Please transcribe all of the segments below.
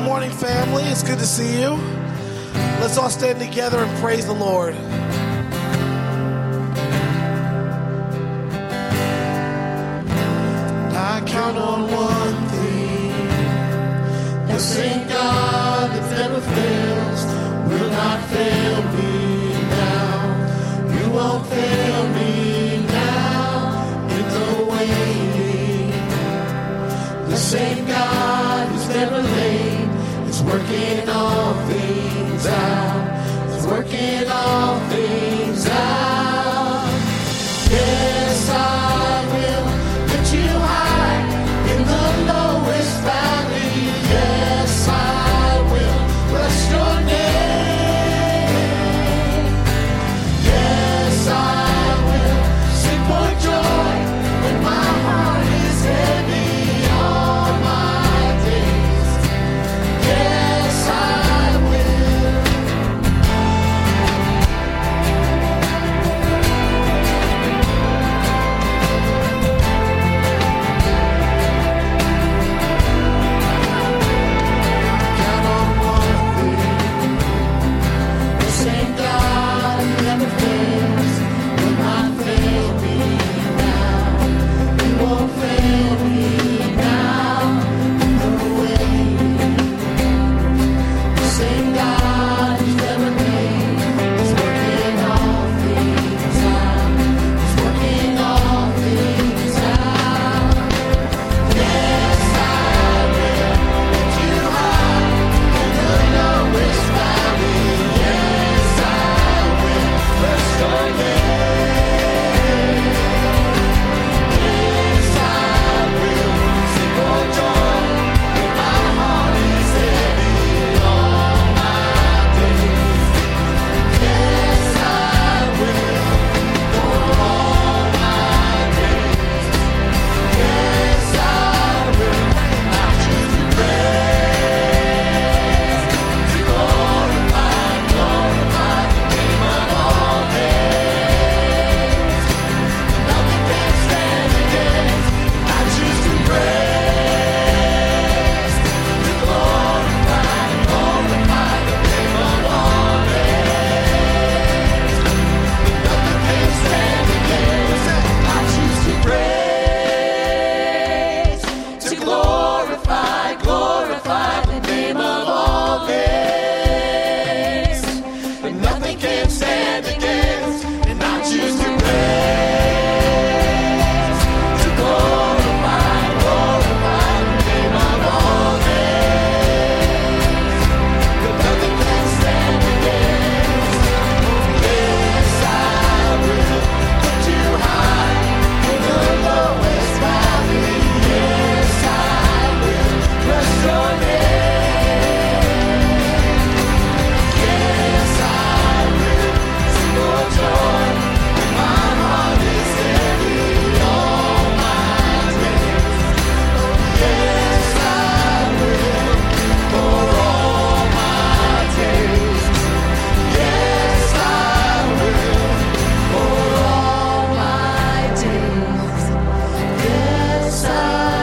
morning, family. It's good to see you. Let's all stand together and praise the Lord. I count on one thing. The same God that never fails will not fail me now. You won't fail me now in the waiting. The same God who's never late is working all things out. Is working all things out. Yes, I will lift you high in the lowest valley. Yes, I will bless your name. Yes, I will sing for joy when my heart is heavy all my days. Yes, I will. Count on one thing. The same God who never fails will not fail me now. He won't fail me now in the waiting. The same God who's never late is working all things out. Is working all things out. Yes, I will lift you high in the lowest valley. Yes, I will bless your name. Yes, I will sing for joy when my heart is heavy all my days. Yes, I will for all my days. Yes, I will. I choose to praise, to glorify the name of all days. Nothing can stand against. I choose to praise, to glorify the name of all days. Nothing can stand against. I choose to praise, to glorify the name of all days. And nothing can stand against. And I choose to praise, to glorify the name of all days. But nothing can stand against. Yes, I will lift you high in the lowest valley. Yes, I will bless your name. Yes, I will sing for joy when my heart is heavy all my days. Yes, I will for all my days. Yes, I will for all my days. Yes, I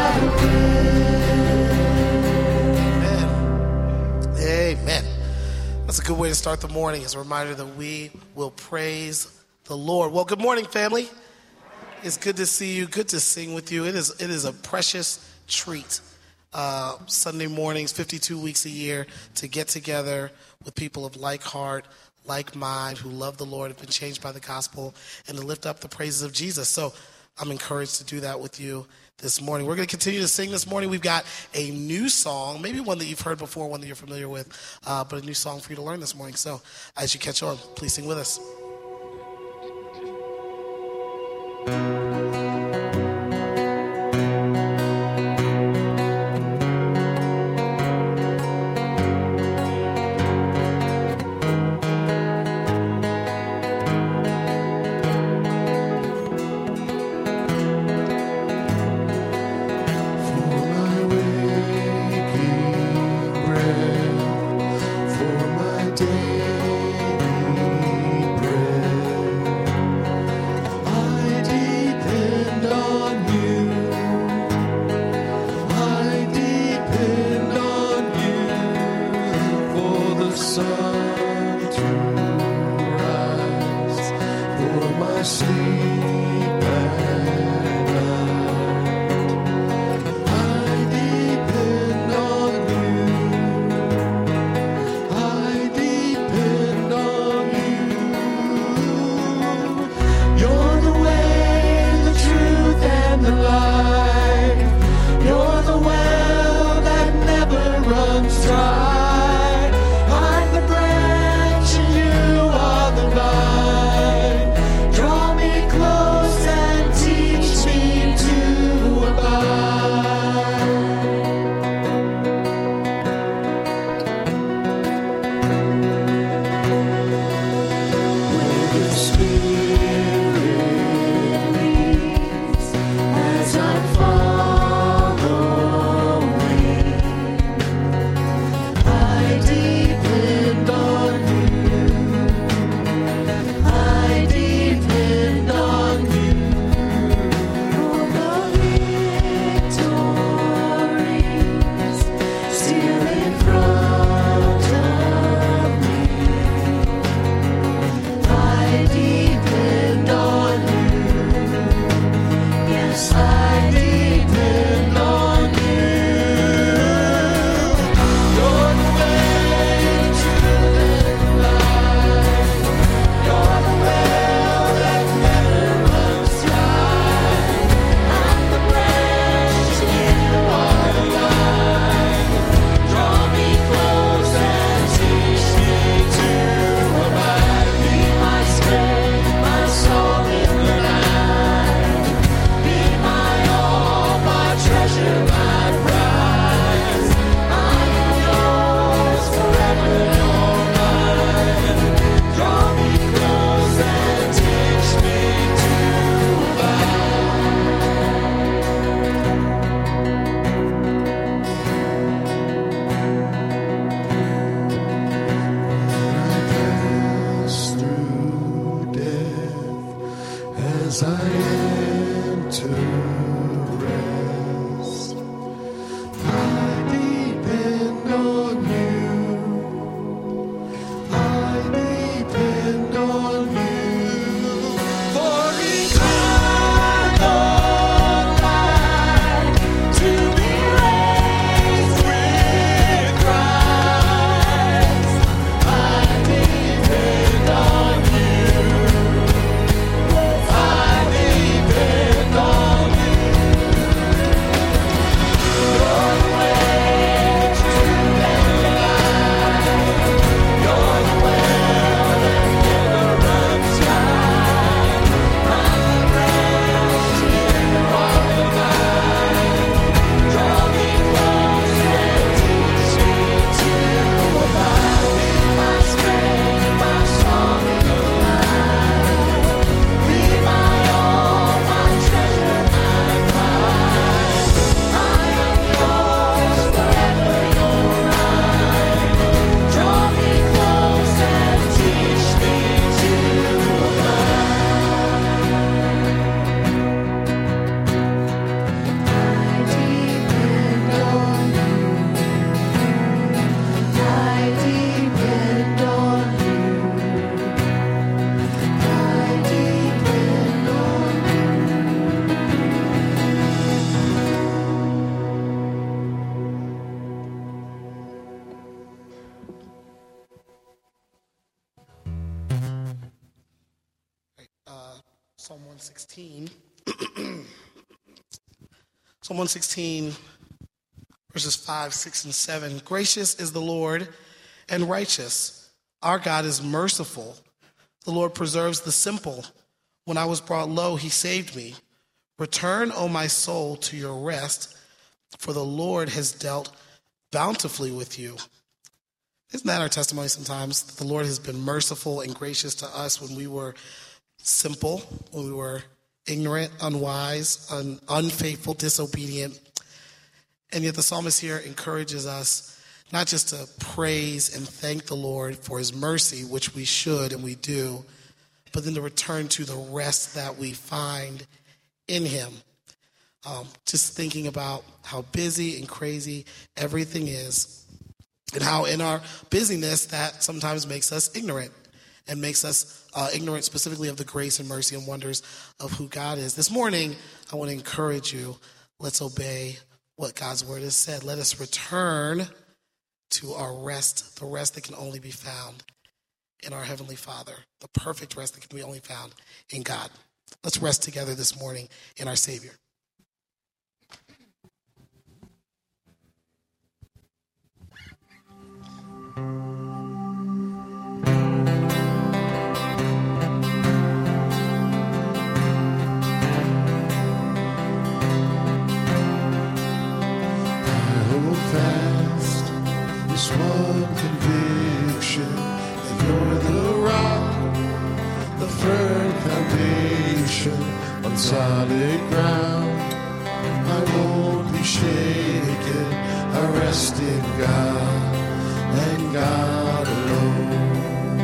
will. Amen. Amen. That's a good way to start the morning. As a reminder that we will praise the Lord. Well, good morning, family. It's good to see you. Good to sing with you. It is a precious treat. Sunday mornings, 52 weeks a year, to get together with people of like heart, like mind, who love the Lord, have been changed by the gospel, and to lift up the praises of Jesus. So I'm encouraged to do that with you this morning. We're going to continue to sing this morning. We've got a new song, maybe one that you've heard before, one that you're familiar with, but a new song for you to learn this morning. So as you catch on, please sing with us. Daily bread. Psalm 116. Psalm 116, verses 5, 6, and 7. Gracious is the Lord and righteous. Our God is merciful. The Lord preserves the simple. When I was brought low, he saved me. Return, O my soul, to your rest, for the Lord has dealt bountifully with you. Isn't that our testimony sometimes? That the Lord has been merciful and gracious to us when we were simple, when we were ignorant, unwise, unfaithful, disobedient. And yet the psalmist here encourages us not just to praise and thank the Lord for his mercy, which we should and we do, but then to return to the rest that we find in him. Just thinking about how busy and crazy everything is, and how in our busyness that sometimes makes us ignorant and makes us ignorant specifically of the grace and mercy and wonders of who God is. This morning, I want to encourage you, let's obey what God's word has said. Let us return to our rest, the rest that can only be found in our Heavenly Father, the perfect rest that can be only found in God. Let's rest together this morning in our Savior. This one conviction that you're the rock, the firm foundation on solid ground. I won't be shaken, I rest in God and God alone.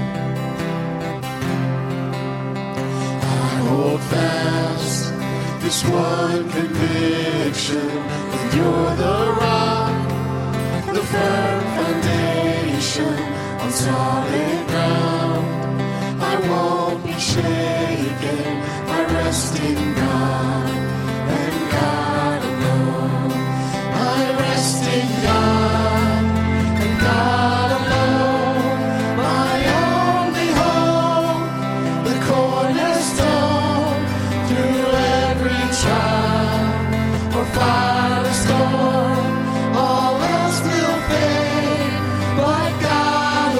I hold fast this one conviction that you're the rock, the firm foundation on solid ground. I won't be shaken, I rest in God and God alone. I rest in God and God alone. My only hope, the cornerstone, through every trial or fire or storm. All else will fade, but God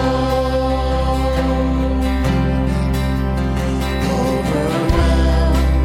alone. Overwhelmed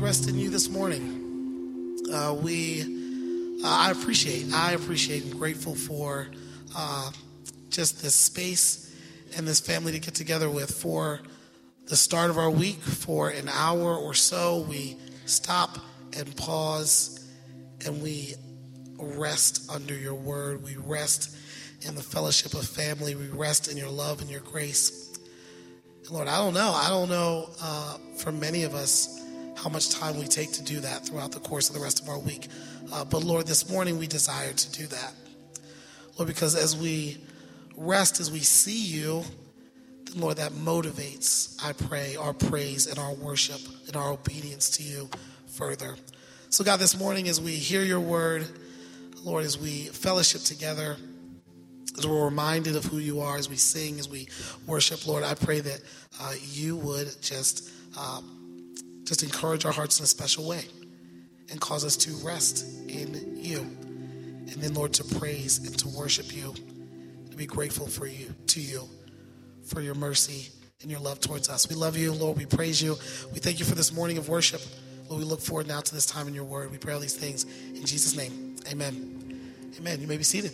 rest in you this morning. I appreciate and grateful for just this space and this family to get together with for the start of our week. For an hour or so, we stop and pause and we rest under your word. We rest in the fellowship of family. We rest in your love and your grace. And Lord, I don't know for many of us how much time we take to do that throughout the course of the rest of our week. But Lord, this morning we desire to do that. Lord, because as we rest, as we see you, then Lord, that motivates, I pray, our praise and our worship and our obedience to you further. So God, this morning as we hear your word, Lord, as we fellowship together, as we're reminded of who you are, as we sing, as we worship, Lord, I pray that you would just encourage our hearts in a special way and cause us to rest in you. And then, Lord, to praise and to worship you, to be grateful for your mercy and your love towards us. We love you, Lord. We praise you. We thank you for this morning of worship. Lord, we look forward now to this time in your word. We pray all these things in Jesus' name. Amen. Amen. You may be seated.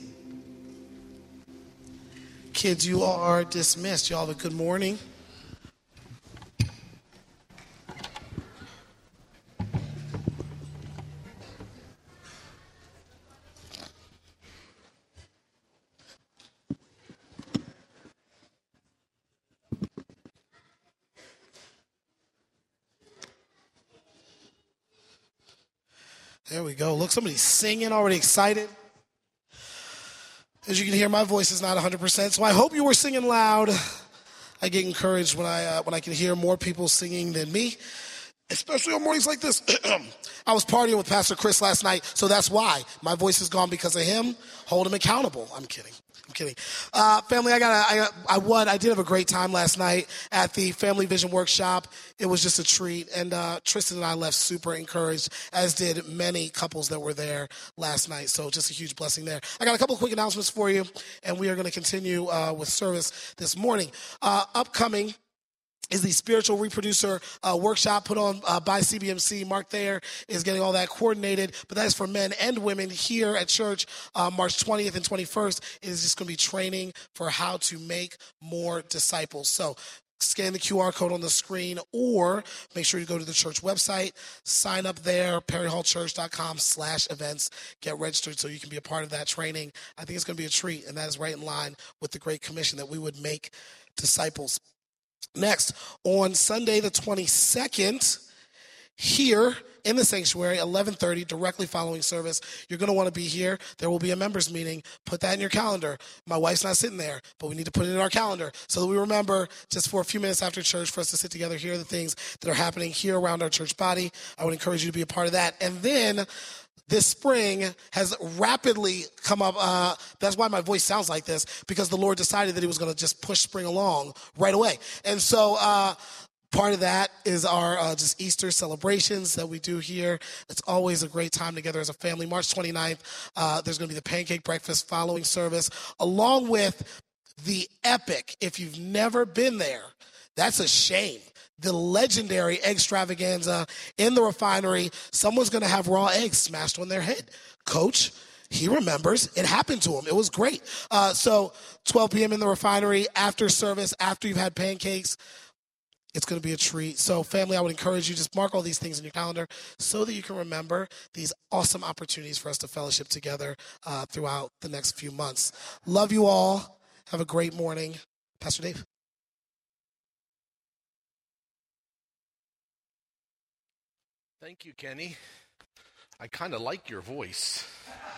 Kids, you are dismissed. You all have a good morning. There we go. Look, somebody's singing, already excited. As you can hear, my voice is not 100%, so I hope you were singing loud. I get encouraged when I can hear more people singing than me, especially on mornings like this. I was partying with Pastor Chris last night, so that's why my voice is gone, because of him. Hold him accountable. I'm kidding. Family, I did have a great time last night at the Family Vision Workshop. It was just a treat, and Tristan and I left super encouraged, as did many couples that were there last night. So just a huge blessing there. I got a couple of quick announcements for you, and we are going to continue with service this morning. Upcoming is the Spiritual Reproducer workshop put on by CBMC. Mark Thayer is getting all that coordinated, but that is for men and women here at church. March 20th and 21st is just going to be training for how to make more disciples. So scan the QR code on the screen, or make sure you go to the church website, sign up there, perryhallchurch.com/events, get registered so you can be a part of that training. I think it's going to be a treat, and that is right in line with the Great Commission that we would make disciples. Next, on Sunday the 22nd, here in the sanctuary, 11:30, directly following service, you're going to want to be here. There will be a members meeting. Put that in your calendar. My wife's not sitting there, but we need to put it in our calendar so that we remember, just for a few minutes after church, for us to sit together, hear the things that are happening here around our church body. I would encourage you to be a part of that. And then this spring has rapidly come up. That's why my voice sounds like this, because the Lord decided that he was going to just push spring along right away. And so part of that is our just Easter celebrations that we do here. It's always a great time together as a family. March 29th, there's going to be the pancake breakfast following service, along with the epic, if you've never been there, that's a shame, the legendary extravaganza in the refinery. Someone's going to have raw eggs smashed on their head. Coach, he remembers. It happened to him. It was great. So 12 p.m. in the refinery, after service, after you've had pancakes, it's going to be a treat. So family, I would encourage you, just mark all these things in your calendar so that you can remember these awesome opportunities for us to fellowship together throughout the next few months. Love you all. Have a great morning. Pastor Dave. Thank you, Kenny. I kind of like your voice.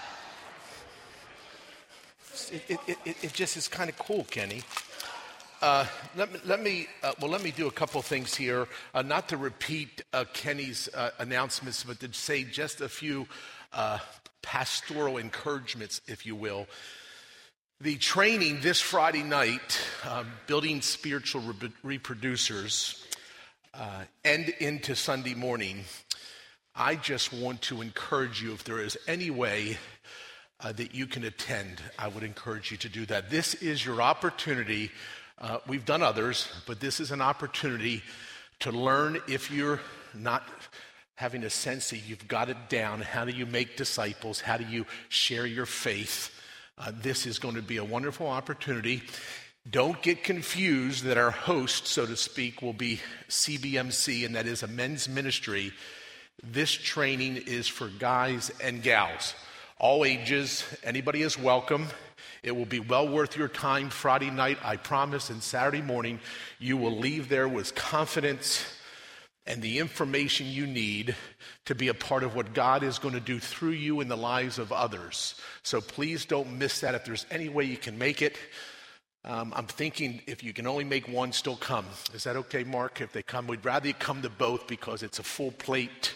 It just is kind of cool, Kenny. Let me do a couple things here, not to repeat Kenny's announcements, but to say just a few pastoral encouragements, if you will. The training this Friday night, Building Spiritual Reproducers, and into Sunday morning, I just want to encourage you, if there is any way that you can attend, I would encourage you to do that. This is your opportunity. We've done others, but this is an opportunity to learn, if you're not having a sense that you've got it down. How do you make disciples? How do you share your faith? This is going to be a wonderful opportunity. Don't get confused that our host, so to speak, will be CBMC, and that is a men's ministry. This training is for guys and gals, all ages. Anybody is welcome. It will be well worth your time Friday night, I promise, and Saturday morning. You will leave there with confidence and the information you need to be a part of what God is going to do through you in the lives of others. So please don't miss that. If there's any way you can make it, I'm thinking if you can only make one, still come. Is that okay, Mark? If they come, we'd rather you come to both because it's a full plate.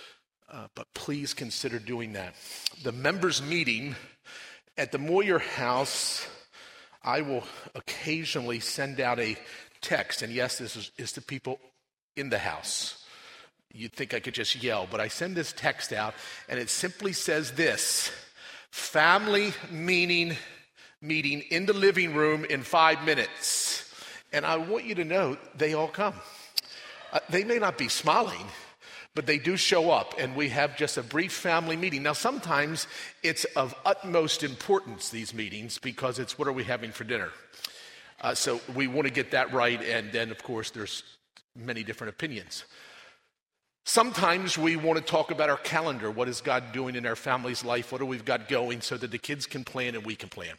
But please consider doing that. The members' meeting at the Moyer House, I will occasionally send out a text. And yes, this is to people in the house. You'd think I could just yell, but I send this text out, and it simply says this: family meeting in the living room in 5 minutes. And I want you to know they all come. They may not be smiling, but they do show up, and we have just a brief family meeting. Now, sometimes it's of utmost importance, these meetings, because it's what are we having for dinner? So we want to get that right, and then, of course, there's many different opinions. Sometimes we want to talk about our calendar. What is God doing in our family's life? What do we've got going so that the kids can plan and we can plan?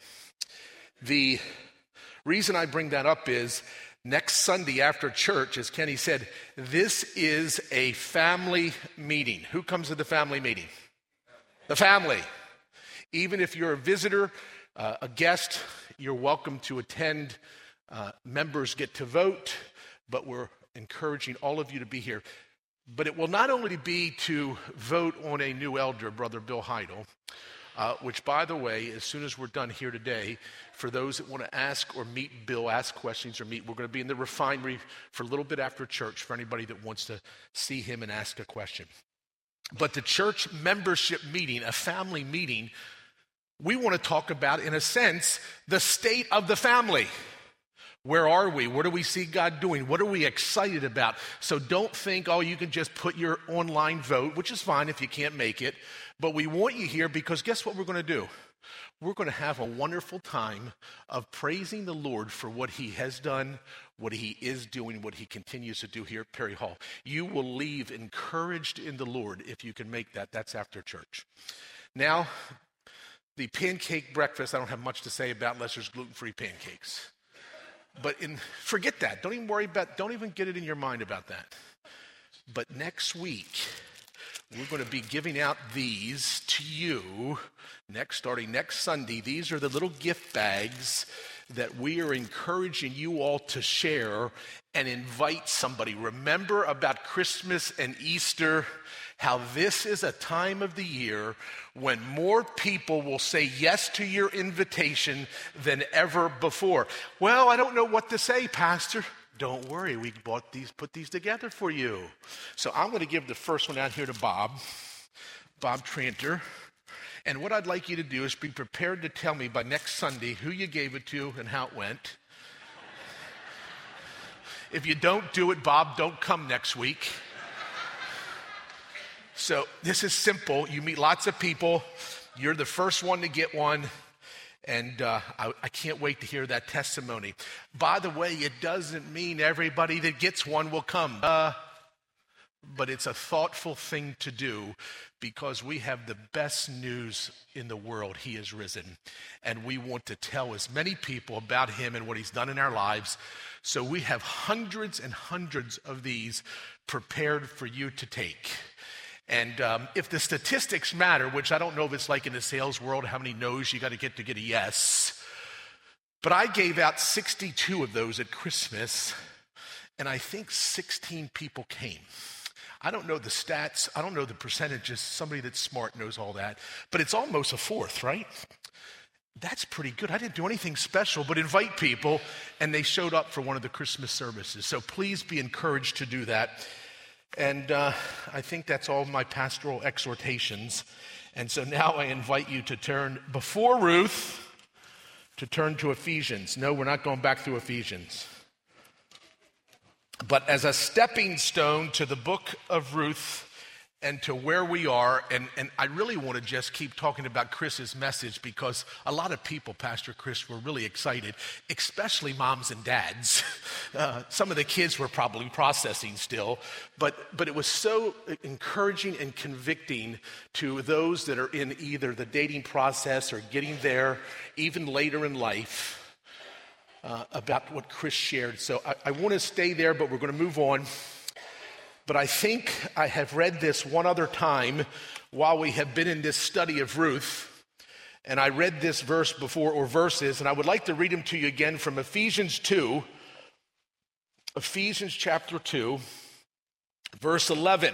The reason I bring that up is next Sunday after church, as Kenny said, this is a family meeting. Who comes to the family meeting? The family. Even if you're a visitor, a guest, you're welcome to attend. Members get to vote, but we're encouraging all of you to be here. But it will not only be to vote on a new elder, Brother Bill Heidel, which, by the way, as soon as we're done here today, for those that want to ask or meet Bill, ask questions or meet, we're going to be in the refinery for a little bit after church for anybody that wants to see him and ask a question. But the church membership meeting, a family meeting, we want to talk about, in a sense, the state of the family. Where are we? What do we see God doing? What are we excited about? So don't think, oh, you can just put your online vote, which is fine if you can't make it. But we want you here because guess what we're going to do? We're going to have a wonderful time of praising the Lord for what he has done, what he is doing, what he continues to do here at Perry Hall. You will leave encouraged in the Lord if you can make that. That's after church. Now, the pancake breakfast, I don't have much to say about unless there's gluten-free pancakes. But forget that. Don't even get it in your mind about that. But next week, we're going to be giving out these to you starting next Sunday. These are the little gift bags that we are encouraging you all to share and invite somebody. Remember about Christmas and Easter, how this is a time of the year when more people will say yes to your invitation than ever before. Well, I don't know what to say, Pastor. Don't worry, we put these together for you. So I'm going to give the first one out here to Bob Tranter. And what I'd like you to do is be prepared to tell me by next Sunday who you gave it to and how it went. If you don't do it, Bob, don't come next week. So this is simple. You meet lots of people. You're the first one to get one. And I can't wait to hear that testimony. By the way, it doesn't mean everybody that gets one will come. But it's a thoughtful thing to do because we have the best news in the world. He is risen. And we want to tell as many people about him and what he's done in our lives. So we have hundreds and hundreds of these prepared for you to take. And if the statistics matter, which I don't know if it's like in the sales world, how many no's you got to get a yes. But I gave out 62 of those at Christmas, and I think 16 people came. I don't know the stats. I don't know the percentages. Somebody that's smart knows all that. But it's almost a fourth, right? That's pretty good. I didn't do anything special but invite people, and they showed up for one of the Christmas services. So please be encouraged to do that. And I think that's all my pastoral exhortations. And so now I invite you to turn, before Ruth, to turn to Ephesians. No, we're not going back through Ephesians. But as a stepping stone to the book of Ruth and to where we are. And I really want to just keep talking about Chris's message because a lot of people, Pastor Chris, were really excited, especially moms and dads. Some of the kids were probably processing still, but it was so encouraging and convicting to those that are in either the dating process or getting there even later in life. About what Chris shared. So I want to stay there, but we're going to move on. But I think I have read this one other time while we have been in this study of Ruth. And I read this verse before, or verses, and I would like to read them to you again from Ephesians 2. Ephesians chapter 2, verse 11.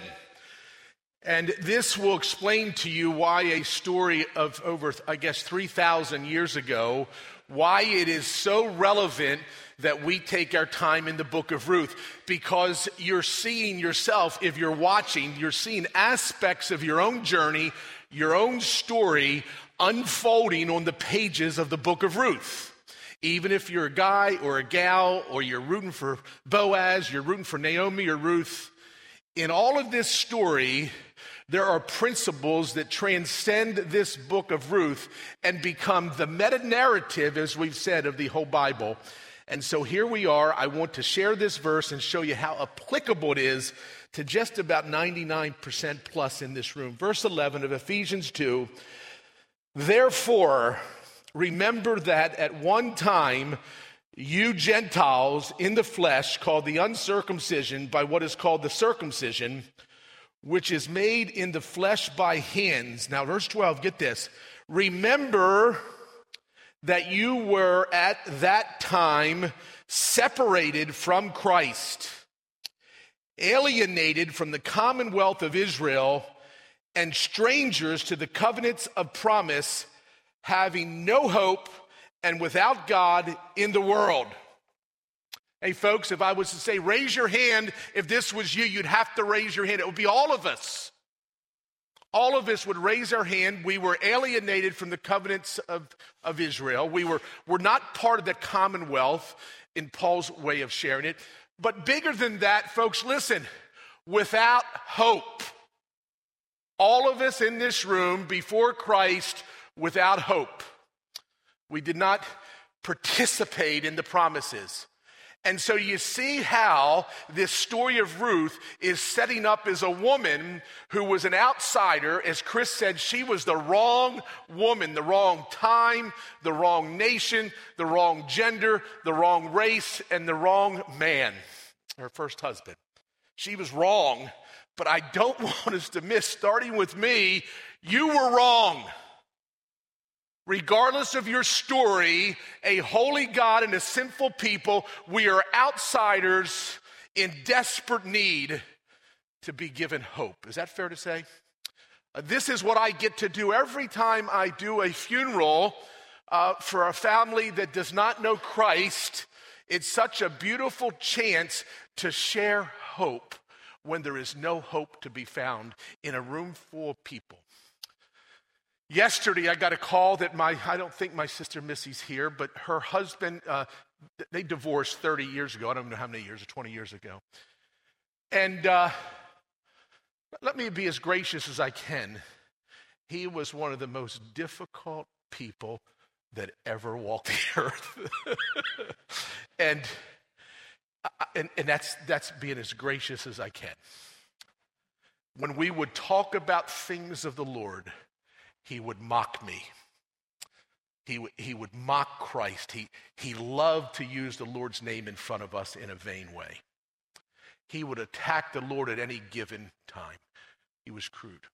And this will explain to you why a story of over, 3,000 years ago, why it is so relevant that we take our time in the book of Ruth. Because you're seeing yourself, if you're watching, you're seeing aspects of your own journey, your own story unfolding on the pages of the book of Ruth. Even if you're a guy or a gal, or you're rooting for Boaz, you're rooting for Naomi or Ruth, in all of this story, there are principles that transcend this book of Ruth and become the meta-narrative, as we've said, of the whole Bible. And so here we are. I want to share this verse and show you how applicable it is to just about 99% plus in this room. Verse 11 of Ephesians 2, therefore, remember that at one time you Gentiles in the flesh, called the uncircumcision by what is called the circumcision, which is made in the flesh by hands. Now, verse 12, get this. Remember that you were at that time separated from Christ, alienated from the commonwealth of Israel, and strangers to the covenants of promise, having no hope and without God in the world. Hey, folks, if I was to say, raise your hand, if this was you, you'd have to raise your hand. It would be all of us. All of us would raise our hand. We were alienated from the covenants of Israel. We're not part of the commonwealth in Paul's way of sharing it. But bigger than that, folks, listen, without hope. All of us in this room before Christ without hope. We did not participate in the promises. And so you see how this story of Ruth is setting up as a woman who was an outsider. As Chris said, she was the wrong woman, the wrong time, the wrong nation, the wrong gender, the wrong race, and the wrong man, her first husband. She was wrong, but I don't want us to miss, starting with me, you were wrong. Regardless of your story, a holy God and a sinful people, we are outsiders in desperate need to be given hope. Is that fair to say? This is what I get to do every time I do a funeral for a family that does not know Christ. It's such a beautiful chance to share hope when there is no hope to be found in a room full of people. Yesterday, I got a call that I don't think my sister Missy's here, but her husband, they divorced 30 years ago. I don't know how many years, or 20 years ago. And let me be as gracious as I can. He was one of the most difficult people that ever walked the earth. and that's being as gracious as I can. When we would talk about things of the Lord, he would mock me. He would mock Christ. He loved to use the Lord's name in front of us in a vain way. He would attack the Lord at any given time. He was crude.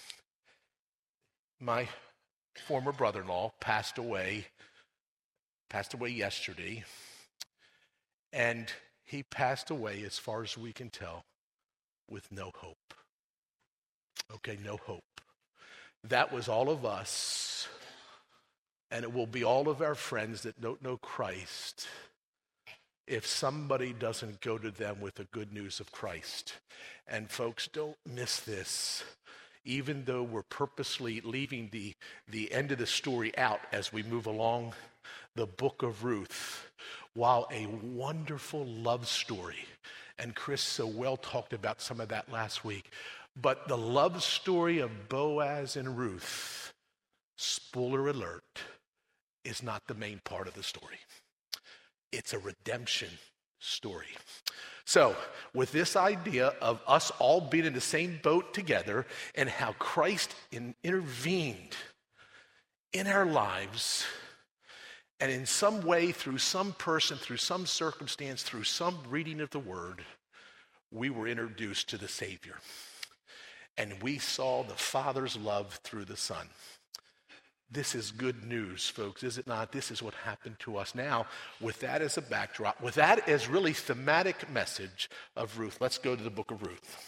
My former brother-in-law passed away yesterday, and he passed away, as far as we can tell, with no hope. Okay, no hope. That was all of us, and it will be all of our friends that don't know Christ if somebody doesn't go to them with the good news of Christ. And folks, don't miss this. Even though we're purposely leaving the end of the story out as we move along, the book of Ruth, while a wonderful love story, and Chris so well talked about some of that last week, But the love story of Boaz and Ruth, spoiler alert, is not the main part of the story. It's a redemption story. So, with this idea of us all being in the same boat together and how Christ intervened in our lives, and in some way, through some person, through some circumstance, through some reading of the Word, we were introduced to the Savior. And we saw the Father's love through the Son. This is good news, folks, is it not? This is what happened to us. Now, with that as a backdrop, with that as really thematic message of Ruth, let's go to the book of Ruth.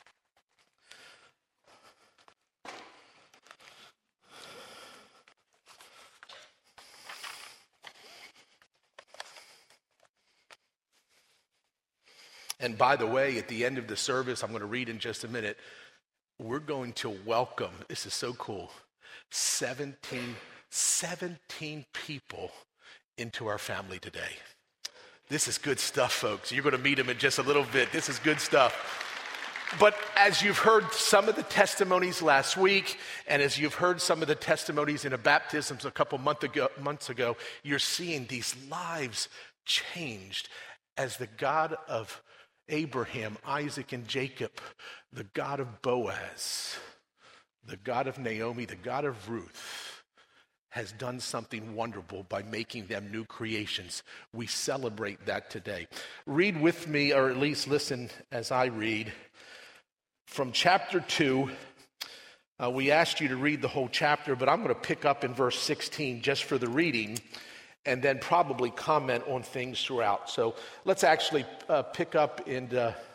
And by the way, at the end of the service, I'm going to read in just a minute, we're going to welcome, this is so cool, 17 people into our family today. This is good stuff, folks. You're going to meet them in just a little bit. This is good stuff. But as you've heard some of the testimonies last week, and as you've heard some of the testimonies in the baptisms a couple months ago, you're seeing these lives changed as the God of Abraham, Isaac, and Jacob, the God of Boaz, the God of Naomi, the God of Ruth, has done something wonderful by making them new creations. We celebrate that today. Read with me, or at least listen as I read, from chapter 2. We asked you to read the whole chapter, but I'm going to pick up in verse 16 just for the reading, and then probably comment on things throughout. So let's actually pick up in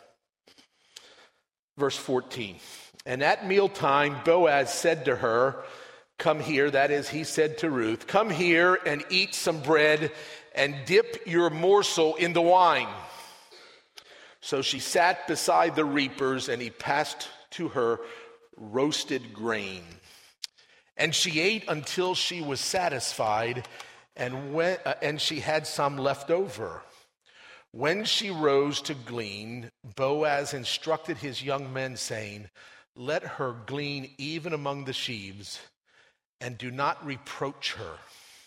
verse 14. And at mealtime, Boaz said to her, "Come here," that is, he said to Ruth, "come here and eat some bread and dip your morsel in the wine." So she sat beside the reapers, and he passed to her roasted grain. And she ate until she was satisfied, and she had some left over. When she rose to glean, Boaz instructed his young men, saying, "Let her glean even among the sheaves, and do not reproach her."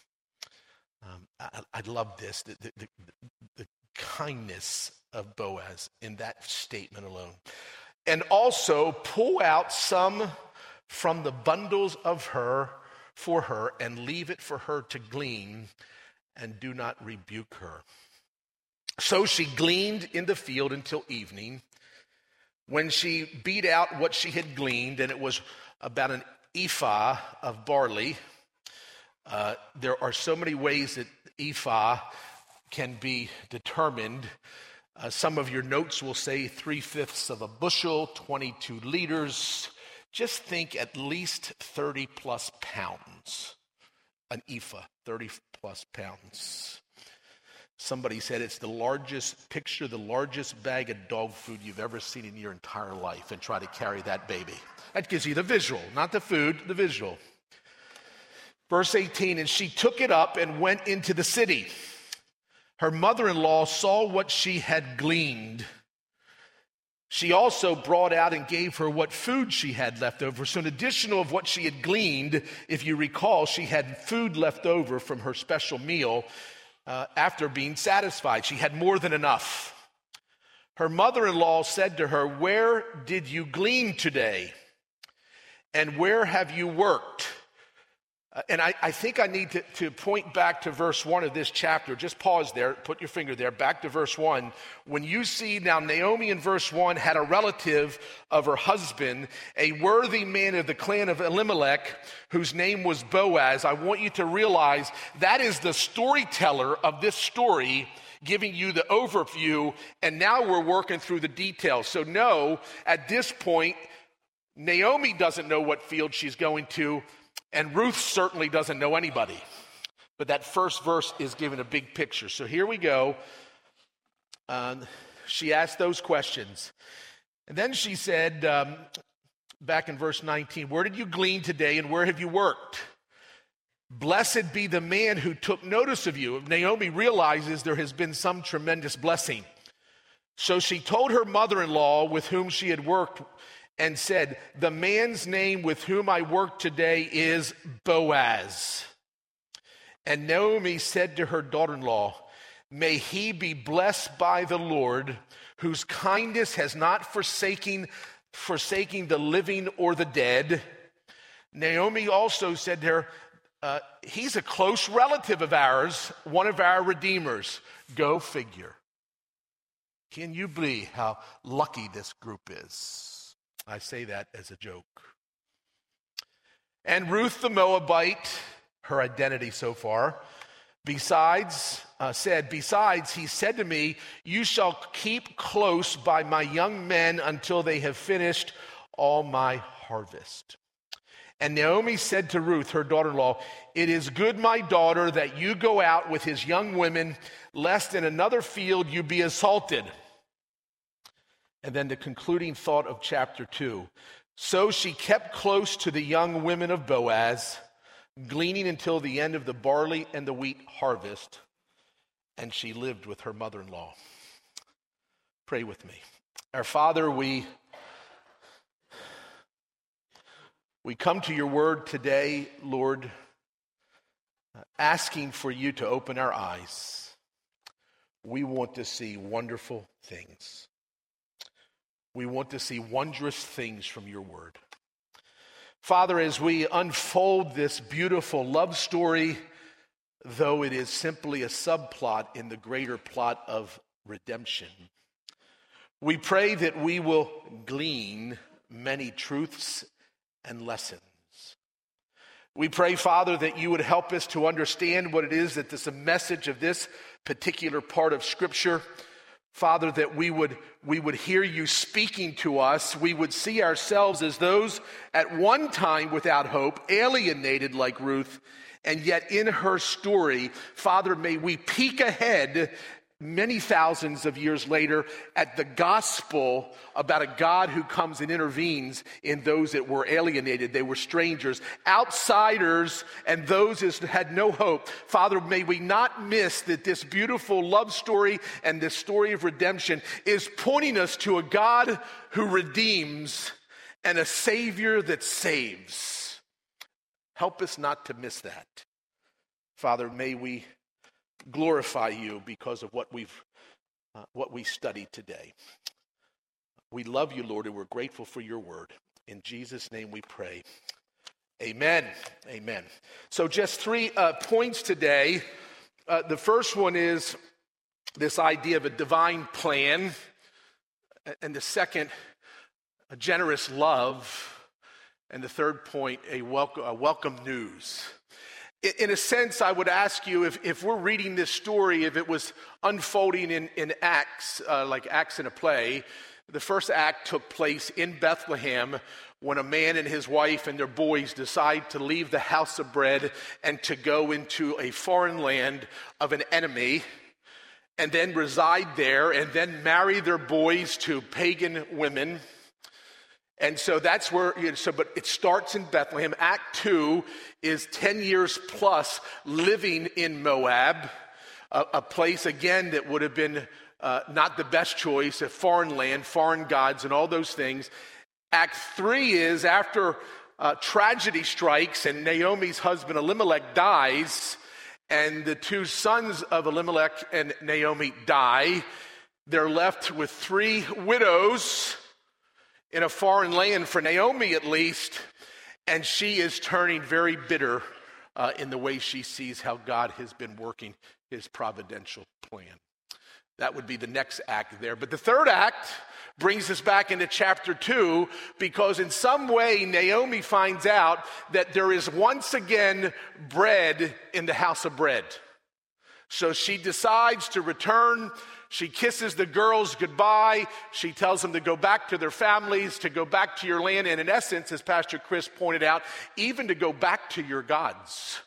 I love this, the kindness of Boaz in that statement alone. "And also pull out some from the bundles of her for her, and leave it for her to glean, and do not rebuke her." So she gleaned in the field until evening. When she beat out what she had gleaned, and it was about an ephah of barley. There are so many ways that ephah can be determined. Some of your notes will say 3/5 of a bushel, 22 liters. Just think at least 30 plus pounds. An ephah, 30 plus pounds. Somebody said it's the largest bag of dog food you've ever seen in your entire life, and try to carry that baby. That gives you the visual, not the food, the visual. Verse 18, "And she took it up and went into the city. Her mother-in-law saw what she had gleaned. She also brought out and gave her what food she had left over." So in addition of what she had gleaned, if you recall, she had food left over from her special meal after being satisfied. She had more than enough. Her mother-in-law said to her, "Where did you glean today? And where have you worked?" And I think I need to point back to verse 1 of this chapter. Just pause there, put your finger there, back to verse 1. When you see now Naomi in verse 1 had a relative of her husband, a worthy man of the clan of Elimelech, whose name was Boaz. I want you to realize that is the storyteller of this story, giving you the overview, and now we're working through the details. So no, at this point, Naomi doesn't know what field she's going to, and Ruth certainly doesn't know anybody. But that first verse is giving a big picture. So here we go. She asked those questions. And then she said, back in verse 19, "Where did you glean today, and where have you worked? Blessed be the man who took notice of you." Naomi realizes there has been some tremendous blessing. So she told her mother-in-law with whom she had worked and said, "The man's name with whom I work today is Boaz." And Naomi said to her daughter-in-law, "May he be blessed by the Lord, whose kindness has not forsaking the living or the dead." Naomi also said to her, "He's a close relative of ours, one of our redeemers." Go figure. Can you believe how lucky this group is? I say that as a joke. And Ruth the Moabite, her identity so far, said, "Besides, he said to me, 'You shall keep close by my young men until they have finished all my harvest.'" And Naomi said to Ruth, her daughter-in-law, "It is good, my daughter, that you go out with his young women, lest in another field you be assaulted." And then the concluding thought of chapter 2. So she kept close to the young women of Boaz, gleaning until the end of the barley and the wheat harvest, and she lived with her mother-in-law. Pray with me. Our Father, we come to your word today, Lord, asking for you to open our eyes. We want to see wonderful things. We want to see wondrous things from your word. Father, as we unfold this beautiful love story, though it is simply a subplot in the greater plot of redemption, we pray that we will glean many truths and lessons. We pray, Father, that you would help us to understand what it is that is the message of this particular part of Scripture. Father, that we would hear you speaking to us. We would see ourselves as those at one time without hope, alienated like Ruth, and yet in her story, Father, may we peek ahead many thousands of years later at the gospel about a God who comes and intervenes in those that were alienated. They were strangers, outsiders, and those that had no hope. Father, may we not miss that this beautiful love story and this story of redemption is pointing us to a God who redeems and a Savior that saves. Help us not to miss that. Father, may we glorify you because of what we studied today. We love you, Lord, and we're grateful for your word. In Jesus' name we pray. Amen. Amen. So just 3 points today. The first one is this idea of a divine plan. And the second, a generous love. And the third point, a welcome news. In a sense, I would ask you, if we're reading this story, if it was unfolding in Acts, like Acts in a play, the first act took place in Bethlehem when a man and his wife and their boys decide to leave the house of bread and to go into a foreign land of an enemy and then reside there and then marry their boys to pagan women. And so that's where, but it starts in Bethlehem. Act 2 is 10 years plus living in Moab, a place, again, that would have been not the best choice, a foreign land, foreign gods, and all those things. Act 3 is after tragedy strikes and Naomi's husband Elimelech dies, and the 2 sons of Elimelech and Naomi die. They're left with 3 widows in a foreign land, for Naomi at least, and she is turning very bitter in the way she sees how God has been working his providential plan. That would be the next act there. But the third act brings us back into chapter 2, because in some way Naomi finds out that there is once again bread in the house of bread. So she decides to return. She kisses the girls goodbye. She tells them to go back to their families, to go back to your land, and in essence, as Pastor Chris pointed out, even to go back to your gods.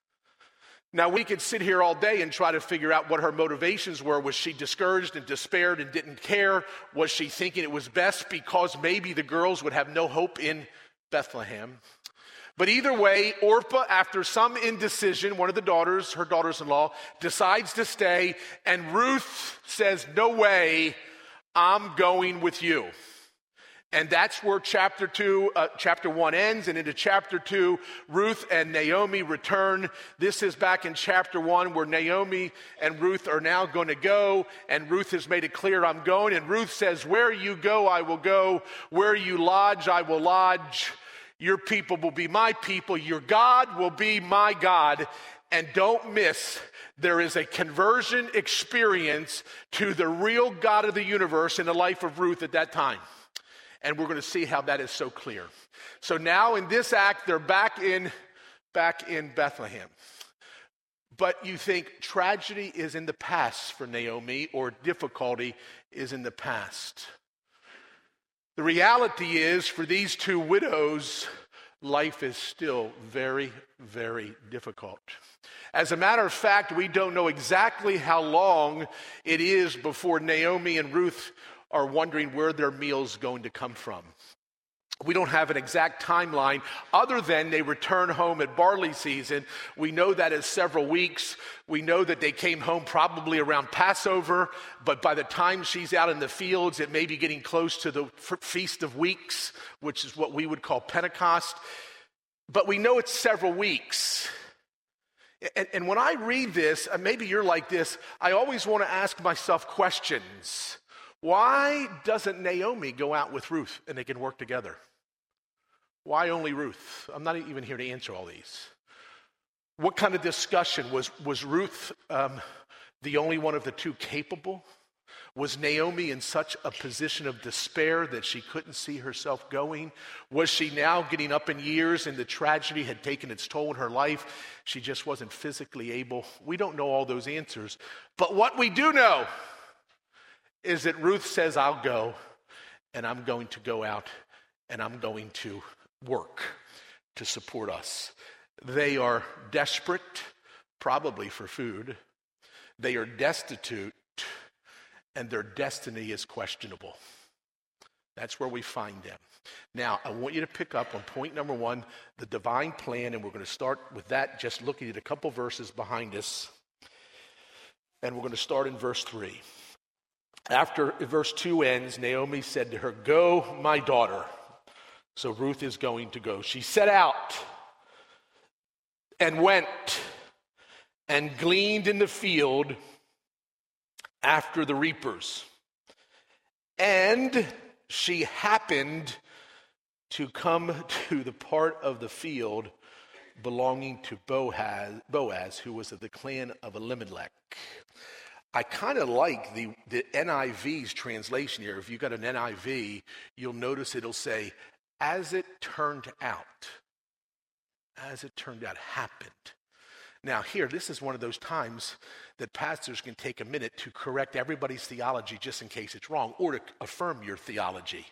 Now, we could sit here all day and try to figure out what her motivations were. Was she discouraged and despaired and didn't care? Was she thinking it was best because maybe the girls would have no hope in Bethlehem? But either way, Orpah, after some indecision, one of the daughters, her daughters-in-law, decides to stay, and Ruth says, "No way, I'm going with you." And that's where chapter 1 ends, and into chapter 2, Ruth and Naomi return. This is back in chapter 1 where Naomi and Ruth are now going to go, and Ruth has made it clear, I'm going. And Ruth says, where you go, I will go. Where you lodge, I will lodge. Your people will be my people. Your God will be my God. And don't miss, there is a conversion experience to the real God of the universe in the life of Ruth at that time. And we're going to see how that is so clear. So now in this act, they're back in Bethlehem. But you think tragedy is in the past for Naomi, or difficulty is in the past. The reality is, for these two widows, life is still very, very difficult. As a matter of fact, we don't know exactly how long it is before Naomi and Ruth are wondering where their meal's going to come from. We don't have an exact timeline other than they return home at barley season. We know that is several weeks. We know that they came home probably around Passover, but by the time she's out in the fields, it may be getting close to the Feast of Weeks, which is what we would call Pentecost. But we know it's several weeks. And when I read this, and maybe you're like this, I always want to ask myself questions. Why doesn't Naomi go out with Ruth and they can work together? Why only Ruth? I'm not even here to answer all these. What kind of discussion? Was Ruth the only one of the two capable? Was Naomi in such a position of despair that she couldn't see herself going? Was she now getting up in years and the tragedy had taken its toll in her life? She just wasn't physically able. We don't know all those answers. But what we do know is that Ruth says, I'll go, and I'm going to go out, and I'm going to work to support us. They are desperate, probably for food. They are destitute, and their destiny is questionable. That's where we find them. Now, I want you to pick up on point number 1, the divine plan, and we're going to start with that, just looking at a couple verses behind us. And we're going to start in verse 3. After verse 2 ends, Naomi said to her, go, my daughter. So Ruth is going to go. She set out and went and gleaned in the field after the reapers. And she happened to come to the part of the field belonging to Boaz, who was of the clan of Elimelech. I kind of like the NIV's translation here. If you've got an NIV, you'll notice it'll say, as it turned out. As it turned out, happened. Now here, this is one of those times that pastors can take a minute to correct everybody's theology just in case it's wrong, or to affirm your theology.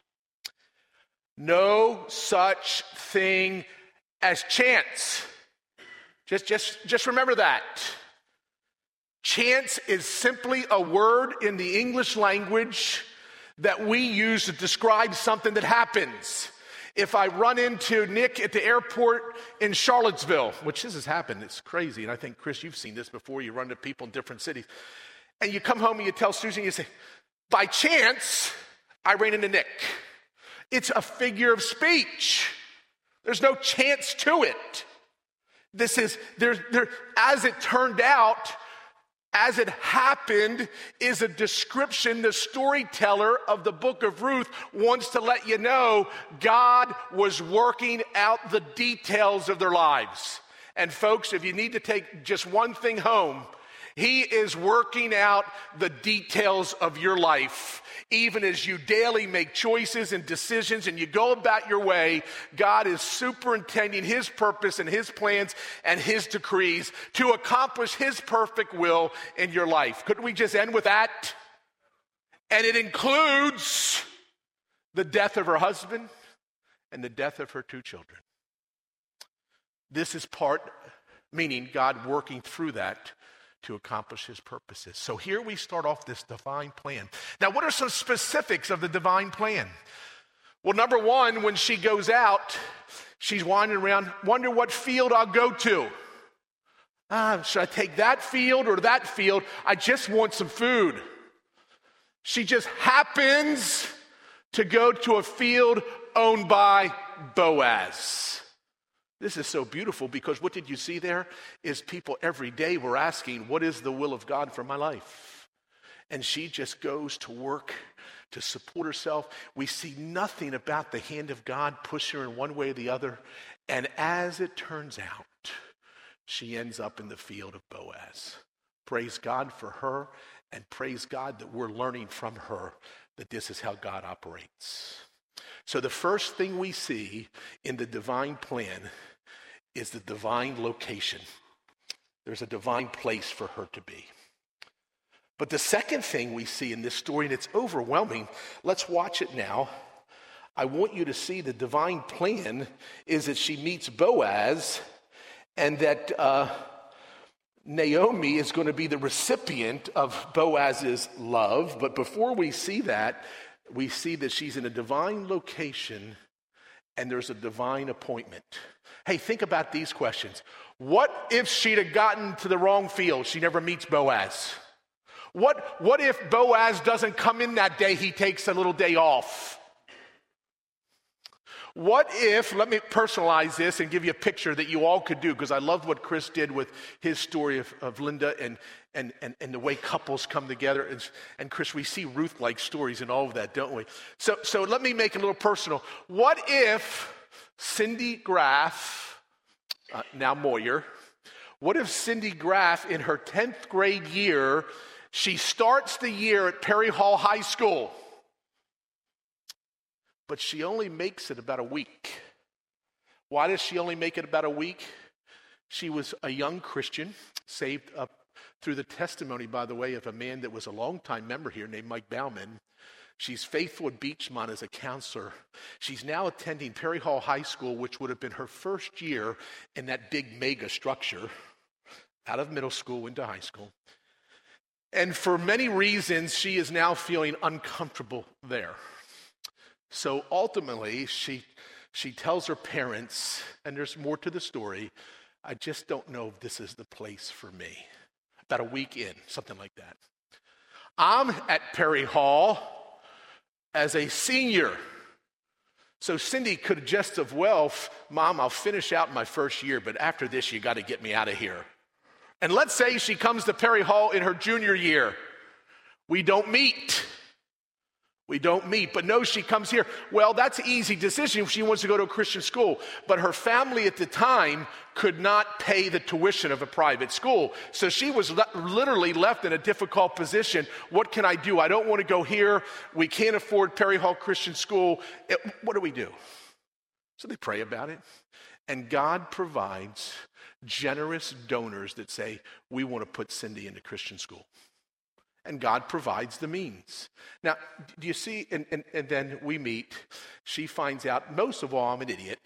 No such thing as chance. Just remember that. Chance is simply a word in the English language that we use to describe something that happens. If I run into Nick at the airport in Charlottesville, which this has happened, it's crazy, and I think, Chris, you've seen this before, you run into people in different cities, and you come home and you tell Susan, you say, by chance, I ran into Nick. It's a figure of speech. There's no chance to it. This is, as it turned out, as it happened is a description. The storyteller of the book of Ruth wants to let you know God was working out the details of their lives. And folks, if you need to take just one thing home, He is working out the details of your life. Even as you daily make choices and decisions and you go about your way, God is superintending His purpose and His plans and His decrees to accomplish His perfect will in your life. Couldn't we just end with that? And it includes the death of her husband and the death of her 2 children. This is part, meaning God working through that to accomplish His purposes. So here we start off this divine plan. Now, what are some specifics of the divine plan? Well, number 1, when she goes out, she's wandering around, wonder what field I'll go to. Should I take that field or that field? I just want some food. She just happens to go to a field owned by Boaz. This is so beautiful because what did you see there is people every day were asking, what is the will of God for my life? And she just goes to work to support herself. We see nothing about the hand of God push her in one way or the other. And as it turns out, she ends up in the field of Boaz. Praise God for her, and praise God that we're learning from her that this is how God operates. So the first thing we see in the divine plan is the divine location. There's a divine place for her to be. But the second thing we see in this story, and it's overwhelming, let's watch it now. I want you to see the divine plan is that she meets Boaz, and that Naomi is going to be the recipient of Boaz's love. But before we see that, we see that she's in a divine location and there's a divine appointment. Hey, think about these questions. What if she'd have gotten to the wrong field? She never meets Boaz. What if Boaz doesn't come in that day? He takes a little day off. What if, let me personalize this and give you a picture that you all could do, because I loved what Chris did with his story of Linda and the way couples come together. And Chris, we see Ruth-like stories in all of that, don't we? So let me make it a little personal. What if Cindy Graff, now Moyer, what if Cindy Graff in her 10th grade year, she starts the year at Perry Hall High School, but she only makes it about a week. Why does she only make it about a week? She was a young Christian, saved up through the testimony, by the way, of a man that was a longtime member here named Mike Bauman. She's faithful at Beachmont as a counselor. She's now attending Perry Hall High School, which would have been her first year in that big mega structure, out of middle school into high school. And for many reasons, she is now feeling uncomfortable there. So ultimately, she tells her parents, and there's more to the story, I just don't know if this is the place for me. About a week in, something like that. I'm at Perry Hall as a senior. So Cindy could just as well, Mom, I'll finish out my first year, but after this, you got to get me out of here. And let's say she comes to Perry Hall in her junior year. We don't meet. But no, she comes here. Well, that's an easy decision if she wants to go to a Christian school. But her family at the time could not pay the tuition of a private school. So she was literally left in a difficult position. What can I do? I don't want to go here. We can't afford Perry Hall Christian School. What do we do? So they pray about it. And God provides generous donors that say, we want to put Cindy into Christian school. And God provides the means. Now, do you see, and then we meet, she finds out, most of all, I'm an idiot.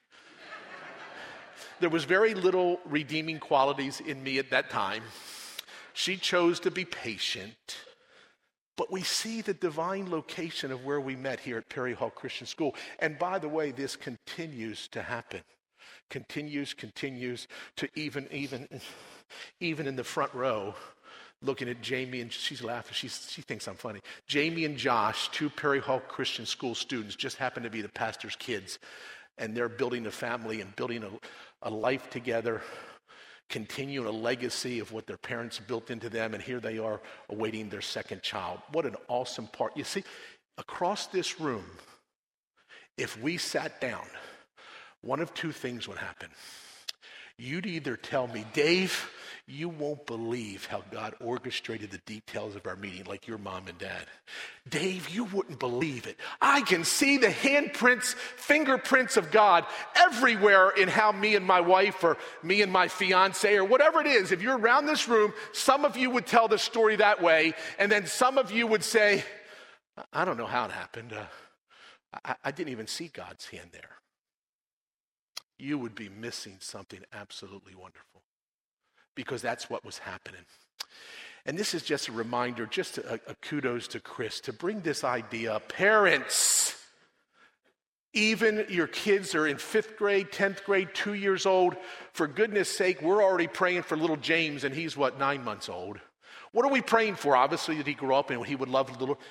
There was very little redeeming qualities in me at that time. She chose to be patient. But we see the divine location of where we met here at Perry Hall Christian School. And by the way, this continues to happen. Continues to even in the front row, looking at Jamie, and she's laughing. She thinks I'm funny. Jamie and Josh, two Perry Hall Christian School students, just happen to be the pastor's kids. And they're building a family and building a life together, continuing a legacy of what their parents built into them. And here they are awaiting their second child. What an awesome part. You see, across this room, if we sat down, one of two things would happen. You'd either tell me, Dave, you won't believe how God orchestrated the details of our meeting, like your mom and dad. Dave, you wouldn't believe it. I can see the handprints, fingerprints of God everywhere in how me and my wife or me and my fiance or whatever it is. If you're around this room, some of you would tell the story that way, and then some of you would say, I don't know how it happened. I didn't even see God's hand there. You would be missing something absolutely wonderful, because that's what was happening. And this is just a reminder, just a kudos to Chris, to bring this idea up. Parents, even your kids are in 5th grade, 10th grade, 2 years old. For goodness sake, we're already praying for little James, and he's 9 months old. What are we praying for? Obviously that he grew up and he would love little.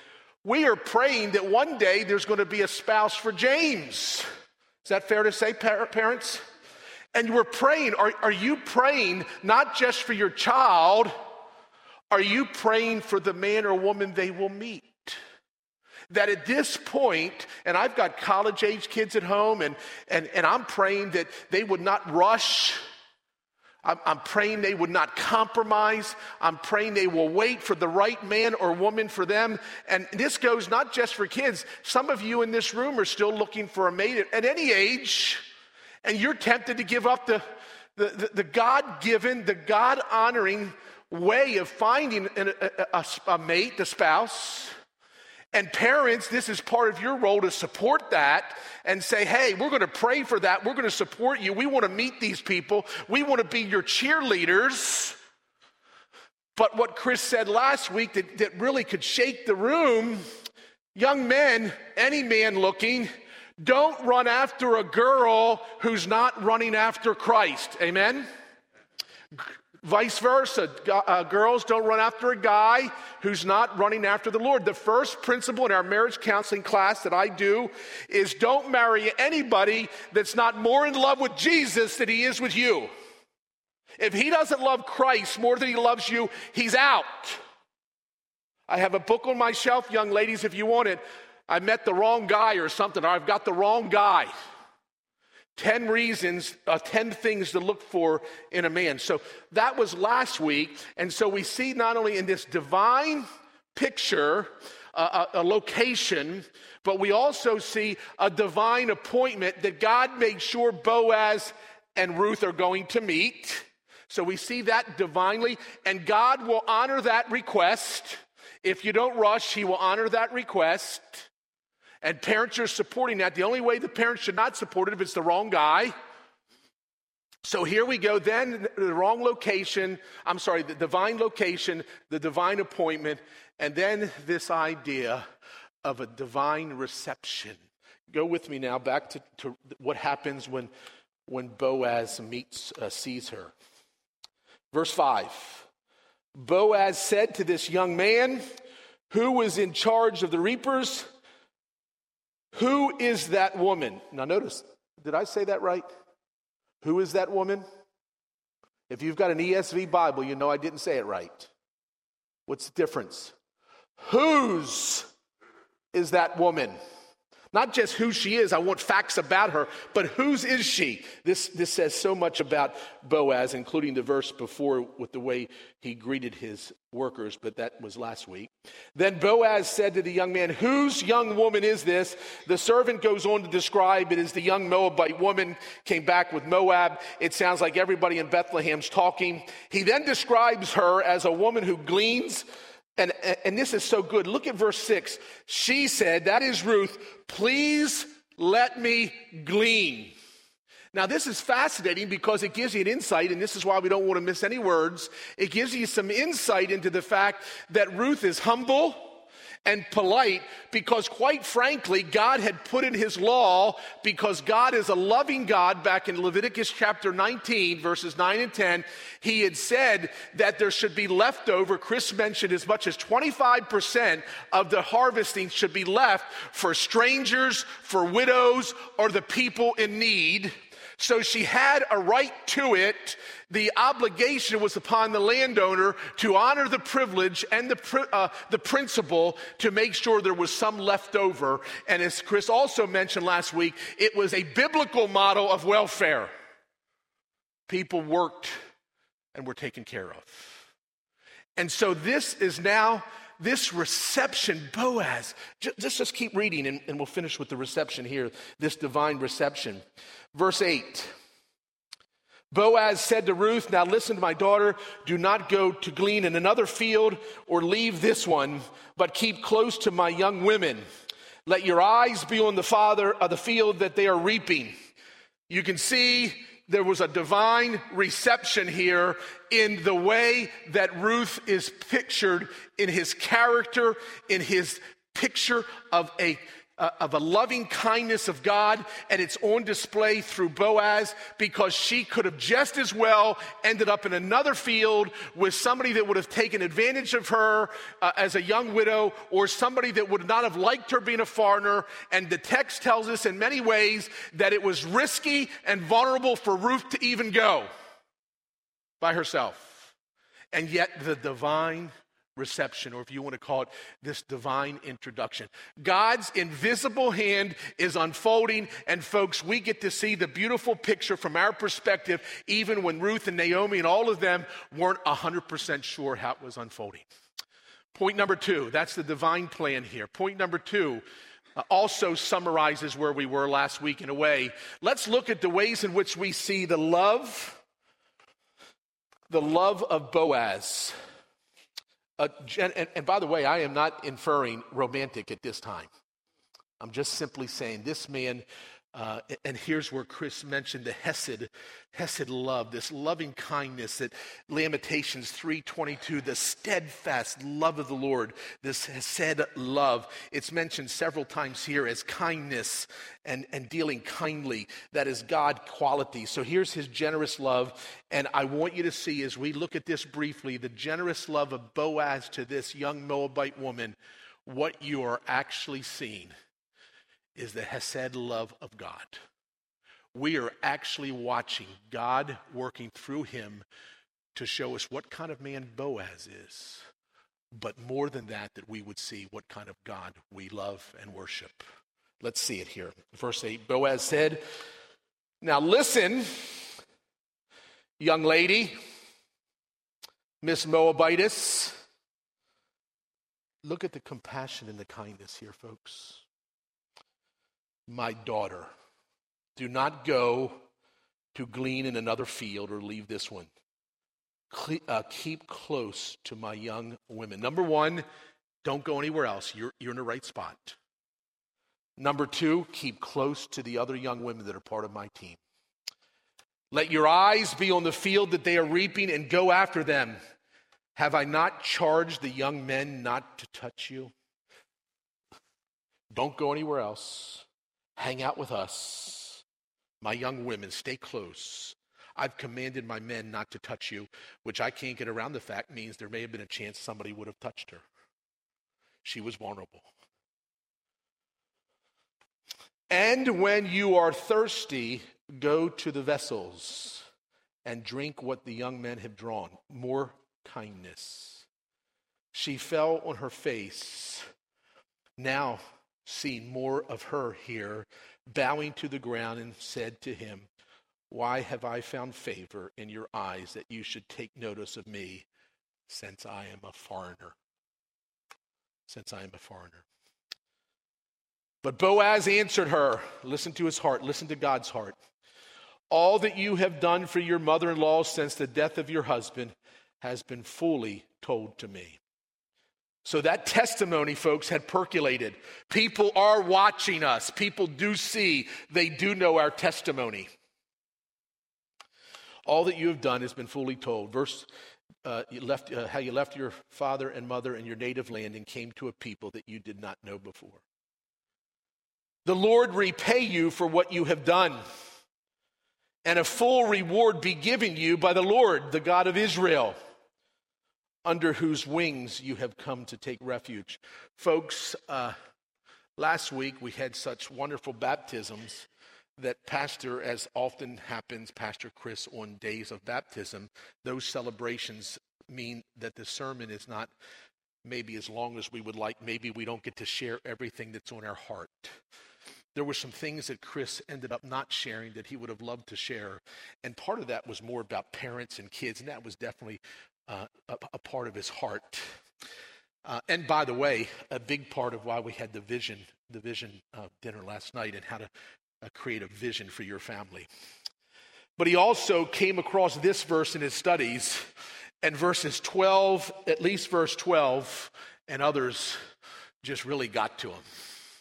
We are praying that one day there's going to be a spouse for James. Is that fair to say, parents? And we're praying, are you praying not just for your child, are you praying for the man or woman they will meet? That at this point, and I've got college-age kids at home, and I'm praying that they would not rush. I'm praying they would not compromise. I'm praying they will wait for the right man or woman for them. And this goes not just for kids. Some of you in this room are still looking for a mate at any age, and you're tempted to give up the God-given, the God-honoring way of finding a mate, the spouse. And parents, this is part of your role to support that and say, hey, we're going to pray for that. We're going to support you. We want to meet these people. We want to be your cheerleaders. But what Chris said last week that really could shake the room, young men, any man looking, don't run after a girl who's not running after Christ. Amen? Vice versa, girls don't run after a guy who's not running after the Lord. The first principle in our marriage counseling class that I do is don't marry anybody that's not more in love with Jesus than he is with you. If he doesn't love Christ more than he loves you, he's out. I have a book on my shelf, young ladies, if you want it. I met the wrong guy or something, or I've got the wrong guy. 10 reasons, 10 things to look for in a man. So that was last week. And so we see not only in this divine picture, a location, but we also see a divine appointment that God made sure Boaz and Ruth are going to meet. So we see that divinely, and God will honor that request. If you don't rush, he will honor that request. And parents are supporting that. The only way the parents should not support it if it's the wrong guy. So here we go. Then the wrong location. The divine location, the divine appointment, and then this idea of a divine reception. Go with me now back to what happens when Boaz sees her. Verse 5. Boaz said to this young man who was in charge of the reapers, who is that woman? Now notice, did I say that right? Who is that woman? If you've got an ESV Bible, you know I didn't say it right. What's the difference? Whose is that woman? Not just who she is, I want facts about her, but whose is she? This says so much about Boaz, including the verse before with the way he greeted his workers, but that was last week. Then Boaz said to the young man, whose young woman is this? The servant goes on to describe it as the young Moabite woman came back with Moab. It sounds like everybody in Bethlehem's talking. He then describes her as a woman who gleans. And this is so good. Look at verse 6. She said, that is Ruth, please let me glean. Now this is fascinating because it gives you an insight, and this is why we don't want to miss any words. It gives you some insight into the fact that Ruth is humble and polite because, quite frankly, God had put in his law, because God is a loving God. Back in Leviticus chapter 19, verses 9 and 10, he had said that there should be leftover. Chris mentioned as much as 25% of the harvesting should be left for strangers, for widows, or the people in need. So she had a right to it. The obligation was upon the landowner to honor the privilege and the principle to make sure there was some left over. And as Chris also mentioned last week, it was a biblical model of welfare. People worked and were taken care of. And so this is now this reception, Boaz. Just keep reading and we'll finish with the reception here, this divine reception. Verse 8. Boaz said to Ruth, now listen to my daughter, do not go to glean in another field or leave this one, but keep close to my young women. Let your eyes be on the father of the field that they are reaping. You can see there was a divine reception here in the way that Ruth is pictured in his character, in his picture of a of a loving kindness of God, and it's on display through Boaz, because she could have just as well ended up in another field with somebody that would have taken advantage of her as a young widow, or somebody that would not have liked her being a foreigner. And the text tells us in many ways that it was risky and vulnerable for Ruth to even go by herself. And yet the divine reception, or if you want to call it this divine introduction, God's invisible hand is unfolding, and folks, we get to see the beautiful picture from our perspective, even when Ruth and Naomi and all of them weren't 100% sure how it was unfolding. Point number 2, that's the divine plan here. Point number 2 also summarizes where we were last week in a way. Let's look at the ways in which we see the love of Boaz. And by the way, I am not inferring romantic at this time. I'm just simply saying this man, and here's where Chris mentioned the Hesed love, this loving kindness that Lamentations 3:22, the steadfast love of the Lord, this Hesed love. It's mentioned several times here as kindness and dealing kindly. That is God quality. So here's his generous love. And I want you to see, as we look at this briefly, the generous love of Boaz to this young Moabite woman. What you are actually seeing is the Hesed love of God. We are actually watching God working through him to show us what kind of man Boaz is. But more than that we would see what kind of God we love and worship. Let's see it here. Verse 8, Boaz said, "Now listen, young lady, Miss Moabitess." Look at the compassion and the kindness here, folks. "My daughter, do not go to glean in another field or leave this one. Keep close to my young women." Number 1, don't go anywhere else. You're in the right spot. Number 2, keep close to the other young women that are part of my team. "Let your eyes be on the field that they are reaping and go after them. Have I not charged the young men not to touch you?" Don't go anywhere else. Hang out with us. My young women, stay close. I've commanded my men not to touch you, which I can't get around the fact means there may have been a chance somebody would have touched her. She was vulnerable. "And when you are thirsty, go to the vessels and drink what the young men have drawn." More kindness. She fell on her face. Now, seeing more of her here, bowing to the ground, and said to him, "Why have I found favor in your eyes that you should take notice of me, since I am a foreigner?" Since I am a foreigner. But Boaz answered her, listen to his heart, listen to God's heart. "All that you have done for your mother-in-law since the death of your husband has been fully told to me." So that testimony, folks, had percolated. People are watching us. People do see. They do know our testimony. "All that you have done has been fully told." Verse, how you left your father and mother and your native land and came to a people that you did not know before. "The Lord repay you for what you have done, and a full reward be given you by the Lord, the God of Israel, under whose wings you have come to take refuge." Folks, last week we had such wonderful baptisms that Pastor, as often happens, Pastor Chris, on days of baptism, those celebrations mean that the sermon is not maybe as long as we would like. Maybe we don't get to share everything that's on our heart. There were some things that Chris ended up not sharing that he would have loved to share. And part of that was more about parents and kids, and that was definitely a part of his heart. And by the way, a big part of why we had the vision dinner last night, and how to create a vision for your family. But he also came across this verse in his studies, and verses 12, at least verse 12, and others just really got to him.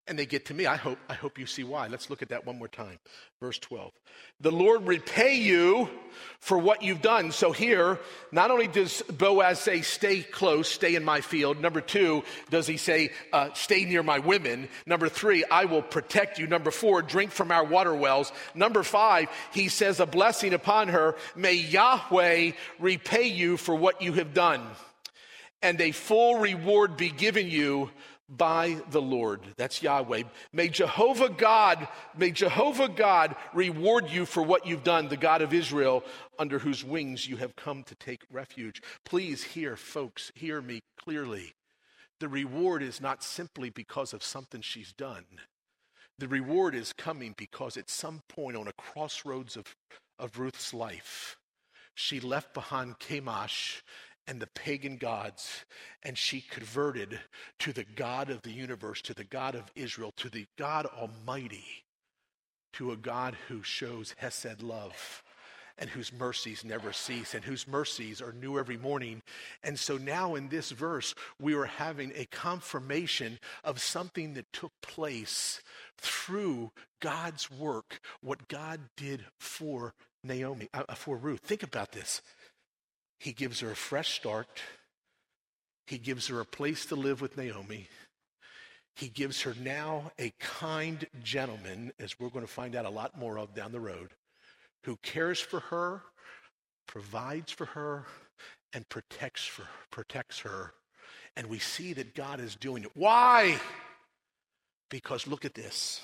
And they get to me. I hope you see why. Let's look at that one more time. Verse 12. The Lord repay you for what you've done. So here, not only does Boaz say, stay close, stay in my field. Number 2, does he say, stay near my women. Number 3, I will protect you. Number 4, drink from our water wells. Number 5, he says a blessing upon her. May Yahweh repay you for what you have done, and a full reward be given you by the Lord. That's Yahweh. May Jehovah God reward you for what you've done, the God of Israel, under whose wings you have come to take refuge. Please hear, folks, hear me clearly. The reward is not simply because of something she's done. The reward is coming because at some point on a crossroads of Ruth's life, she left behind Chemosh and the pagan gods, and she converted to the God of the universe, to the God of Israel, to the God Almighty, to a God who shows Hesed love and whose mercies never cease and whose mercies are new every morning. And so now in this verse, we are having a confirmation of something that took place through God's work, what God did for for Ruth. Think about this. He gives her a fresh start. He gives her a place to live with Naomi. He gives her now a kind gentleman, as we're going to find out a lot more of down the road, who cares for her, provides for her, and protects her. And we see that God is doing it. Why? Because look at this.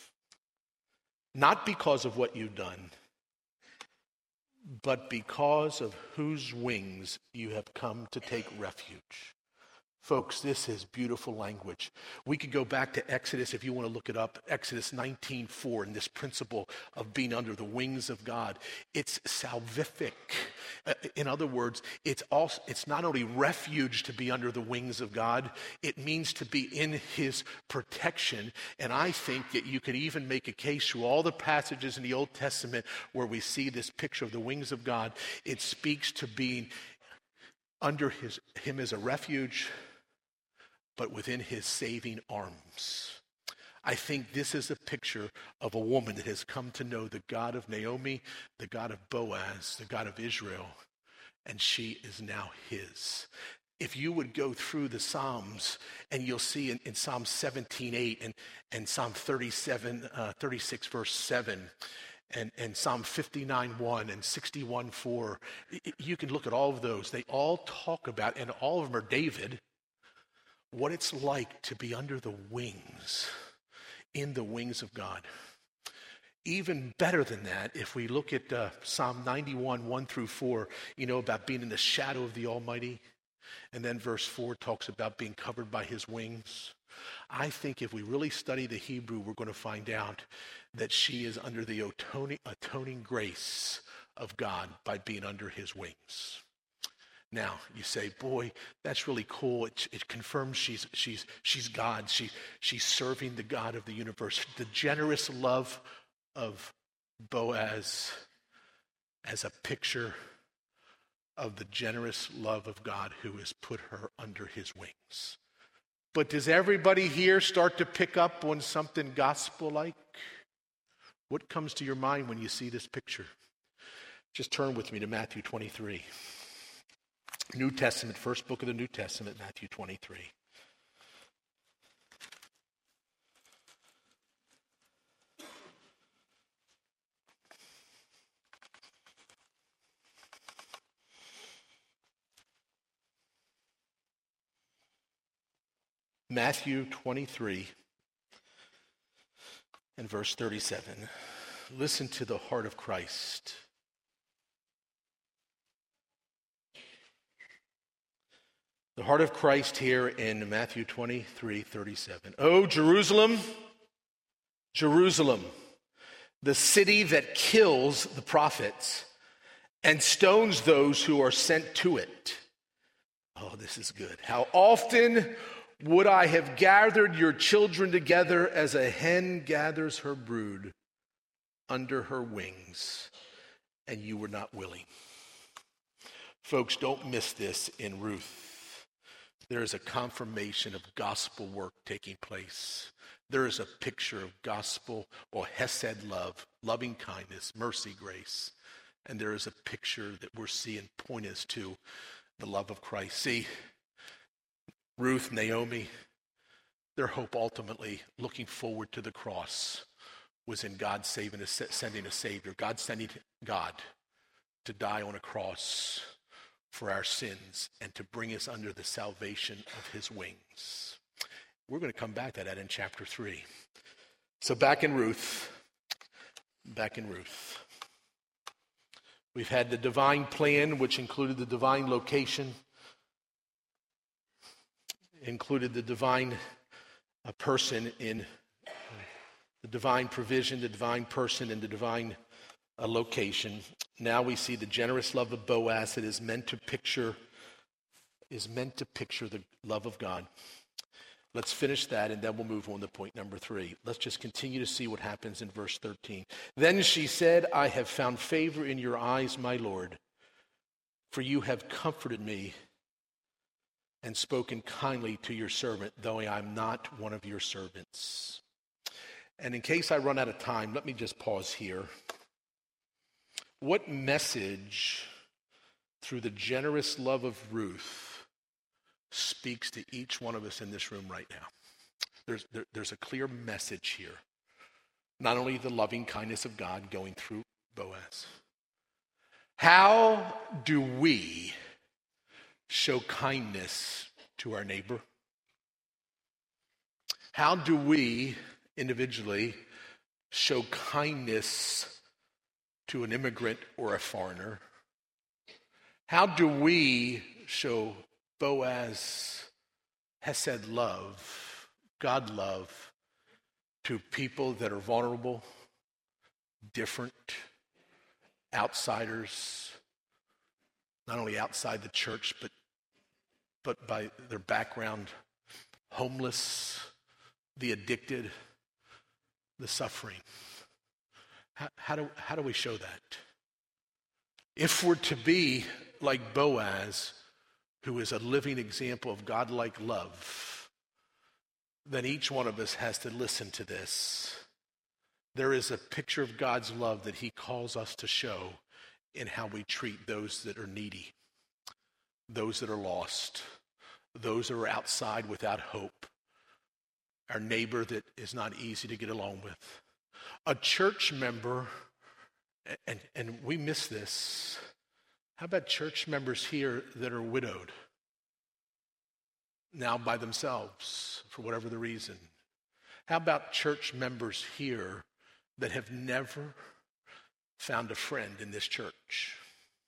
Not because of what you've done, but because of whose wings you have come to take refuge. Folks, this is beautiful language. We could go back to Exodus, if you want to look it up, Exodus 19:4, and this principle of being under the wings of God. It's salvific. In other words, it's not only refuge to be under the wings of God, it means to be in his protection. And I think that you could even make a case through all the passages in the Old Testament where we see this picture of the wings of God. It speaks to being under him as a refuge, but within his saving arms. I think this is a picture of a woman that has come to know the God of Naomi, the God of Boaz, the God of Israel, and she is now his. If you would go through the Psalms, and you'll see in Psalm 17:8 and Psalm 36 verse 7, and Psalm 59:1 and 61:4, you can look at all of those. They all talk about, and all of them are David, what it's like to be under the wings, in the wings of God. Even better than that, if we look at Psalm 91, 1-4, about being in the shadow of the Almighty. And then verse 4 talks about being covered by his wings. I think if we really study the Hebrew, we're going to find out that she is under the atoning grace of God by being under his wings. Now, you say, boy, that's really cool. It confirms she's God. She's serving the God of the universe. The generous love of Boaz as a picture of the generous love of God who has put her under his wings. But does everybody here start to pick up on something gospel-like? What comes to your mind when you see this picture? Just turn with me to Matthew 23. New Testament, first book of the New Testament, Matthew 23. Matthew 23 and verse 37. Listen to the heart of Christ. The heart of Christ here in Matthew 23:37. Oh, Jerusalem, Jerusalem, the city that kills the prophets and stones those who are sent to it. Oh, this is good. How often would I have gathered your children together as a hen gathers her brood under her wings, and you were not willing. Folks, don't miss this in Ruth. There is a confirmation of gospel work taking place. There is a picture of gospel or hesed love, loving kindness, mercy, grace. And there is a picture that we're seeing point us to the love of Christ. See, Ruth, Naomi, their hope ultimately, looking forward to the cross, was in God sending a Savior. God sending God to die on a cross for our sins and to bring us under the salvation of his wings. We're going to come back to that in chapter 3. So back in Ruth. We've had the divine plan, which included the divine location, included the divine person in the divine provision, the divine person, and the divine location. Now we see the generous love of Boaz that is meant to picture the love of God. Let's finish that, and then we'll move on to point number 3. Let's just continue to see what happens in verse 13. Then she said, I have found favor in your eyes, my Lord, for you have comforted me and spoken kindly to your servant, though I am not one of your servants. And in case I run out of time, let me just pause here. What message, through the generous love of Ruth, speaks to each one of us in this room right now? There's a clear message here. Not only the loving kindness of God going through Boaz. How do we show kindness to our neighbor? How do we individually show kindness to an immigrant or a foreigner? How do we show Boaz hesed love, God love, to people that are vulnerable, different, outsiders, not only outside the church, but by their background, homeless, the addicted, the suffering? How do we show that? If we're to be like Boaz, who is a living example of God-like love, then each one of us has to listen to this. There is a picture of God's love that he calls us to show in how we treat those that are needy, those that are lost, those that are outside without hope, our neighbor that is not easy to get along with. A church member, and we miss this. How about church members here that are widowed, now by themselves, for whatever the reason? How about church members here that have never found a friend in this church?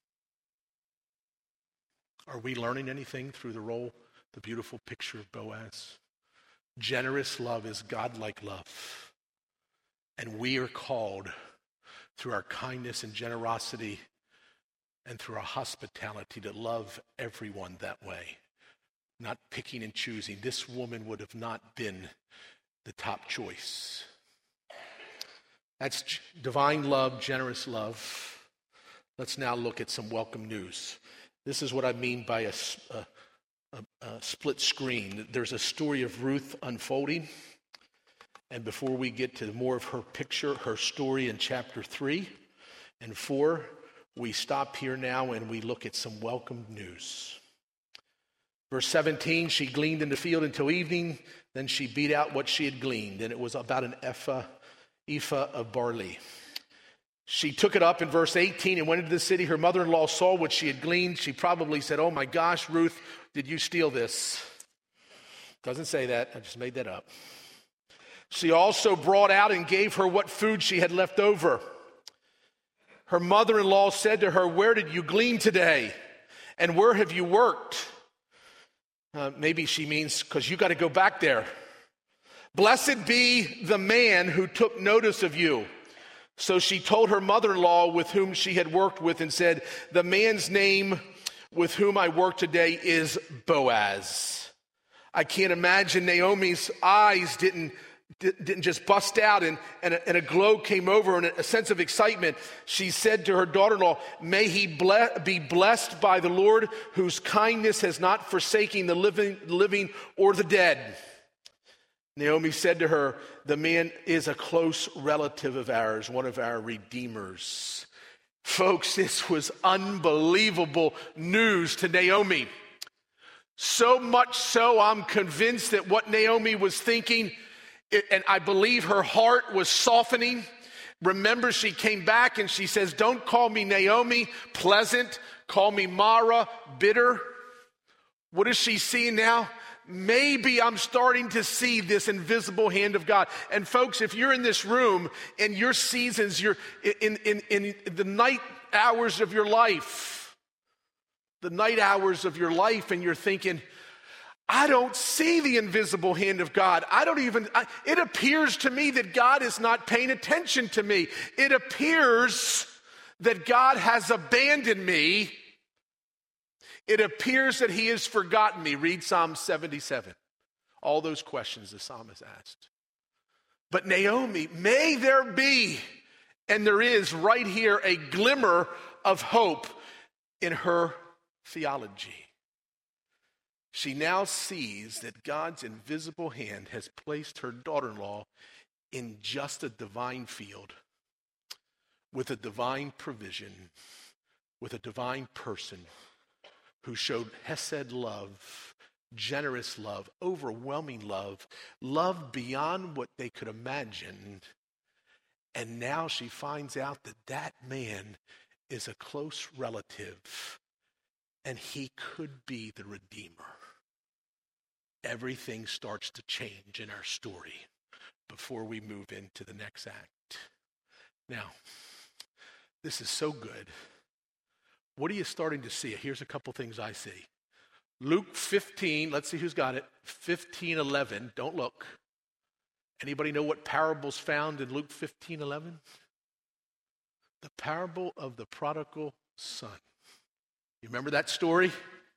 Are we learning anything through the beautiful picture of Boaz? Generous love is God-like love. And we are called through our kindness and generosity and through our hospitality to love everyone that way, not picking and choosing. This woman would have not been the top choice. That's divine love, generous love. Let's now look at some welcome news. This is what I mean by a split screen. There's a story of Ruth unfolding. And before we get to more of her picture, her story in chapter 3 and 4, we stop here now and we look at some welcome news. Verse 17, she gleaned in the field until evening. Then she beat out what she had gleaned. And it was about an ephah of barley. She took it up in verse 18 and went into the city. Her mother-in-law saw what she had gleaned. She probably said, oh my gosh, Ruth, did you steal this? Doesn't say that. I just made that up. She also brought out and gave her what food she had left over. Her mother-in-law said to her, where did you glean today? And where have you worked? Maybe she means because you got to go back there. Blessed be the man who took notice of you. So she told her mother-in-law with whom she had worked with and said, the man's name with whom I work today is Boaz. I can't imagine Naomi's eyes didn't just bust out and a glow came over and a sense of excitement. She said to her daughter-in-law, may he be blessed by the Lord, whose kindness has not forsaken the living or the dead. Naomi said to her, the man is a close relative of ours, one of our redeemers. Folks, this was unbelievable news to Naomi. So much so, I'm convinced that what Naomi was thinking, and I believe her heart was softening. Remember, she came back and she says, don't call me Naomi, pleasant. Call me Mara, bitter. What is she seeing now? Maybe I'm starting to see this invisible hand of God. And folks, if you're in this room in your seasons, you're in the night hours of your life, and you're thinking, I don't see the invisible hand of God. It appears to me that God is not paying attention to me. It appears that God has abandoned me. It appears that he has forgotten me. Read Psalm 77. All those questions the psalmist asked. But Naomi, may there be, and there is right here, a glimmer of hope in her theology. She now sees that God's invisible hand has placed her daughter-in-law in just a divine field, with a divine provision, with a divine person who showed hesed love, generous love, overwhelming love, love beyond what they could imagine. And now she finds out that that man is a close relative, and he could be the Redeemer. Everything starts to change in our story before we move into the next act. Now, this is so good. What are you starting to see? Here's a couple things I see. Luke 15, let's see who's got it. 15:11, don't look. Anybody know what parable's found in Luke 15:11? The parable of the prodigal son. You remember that story?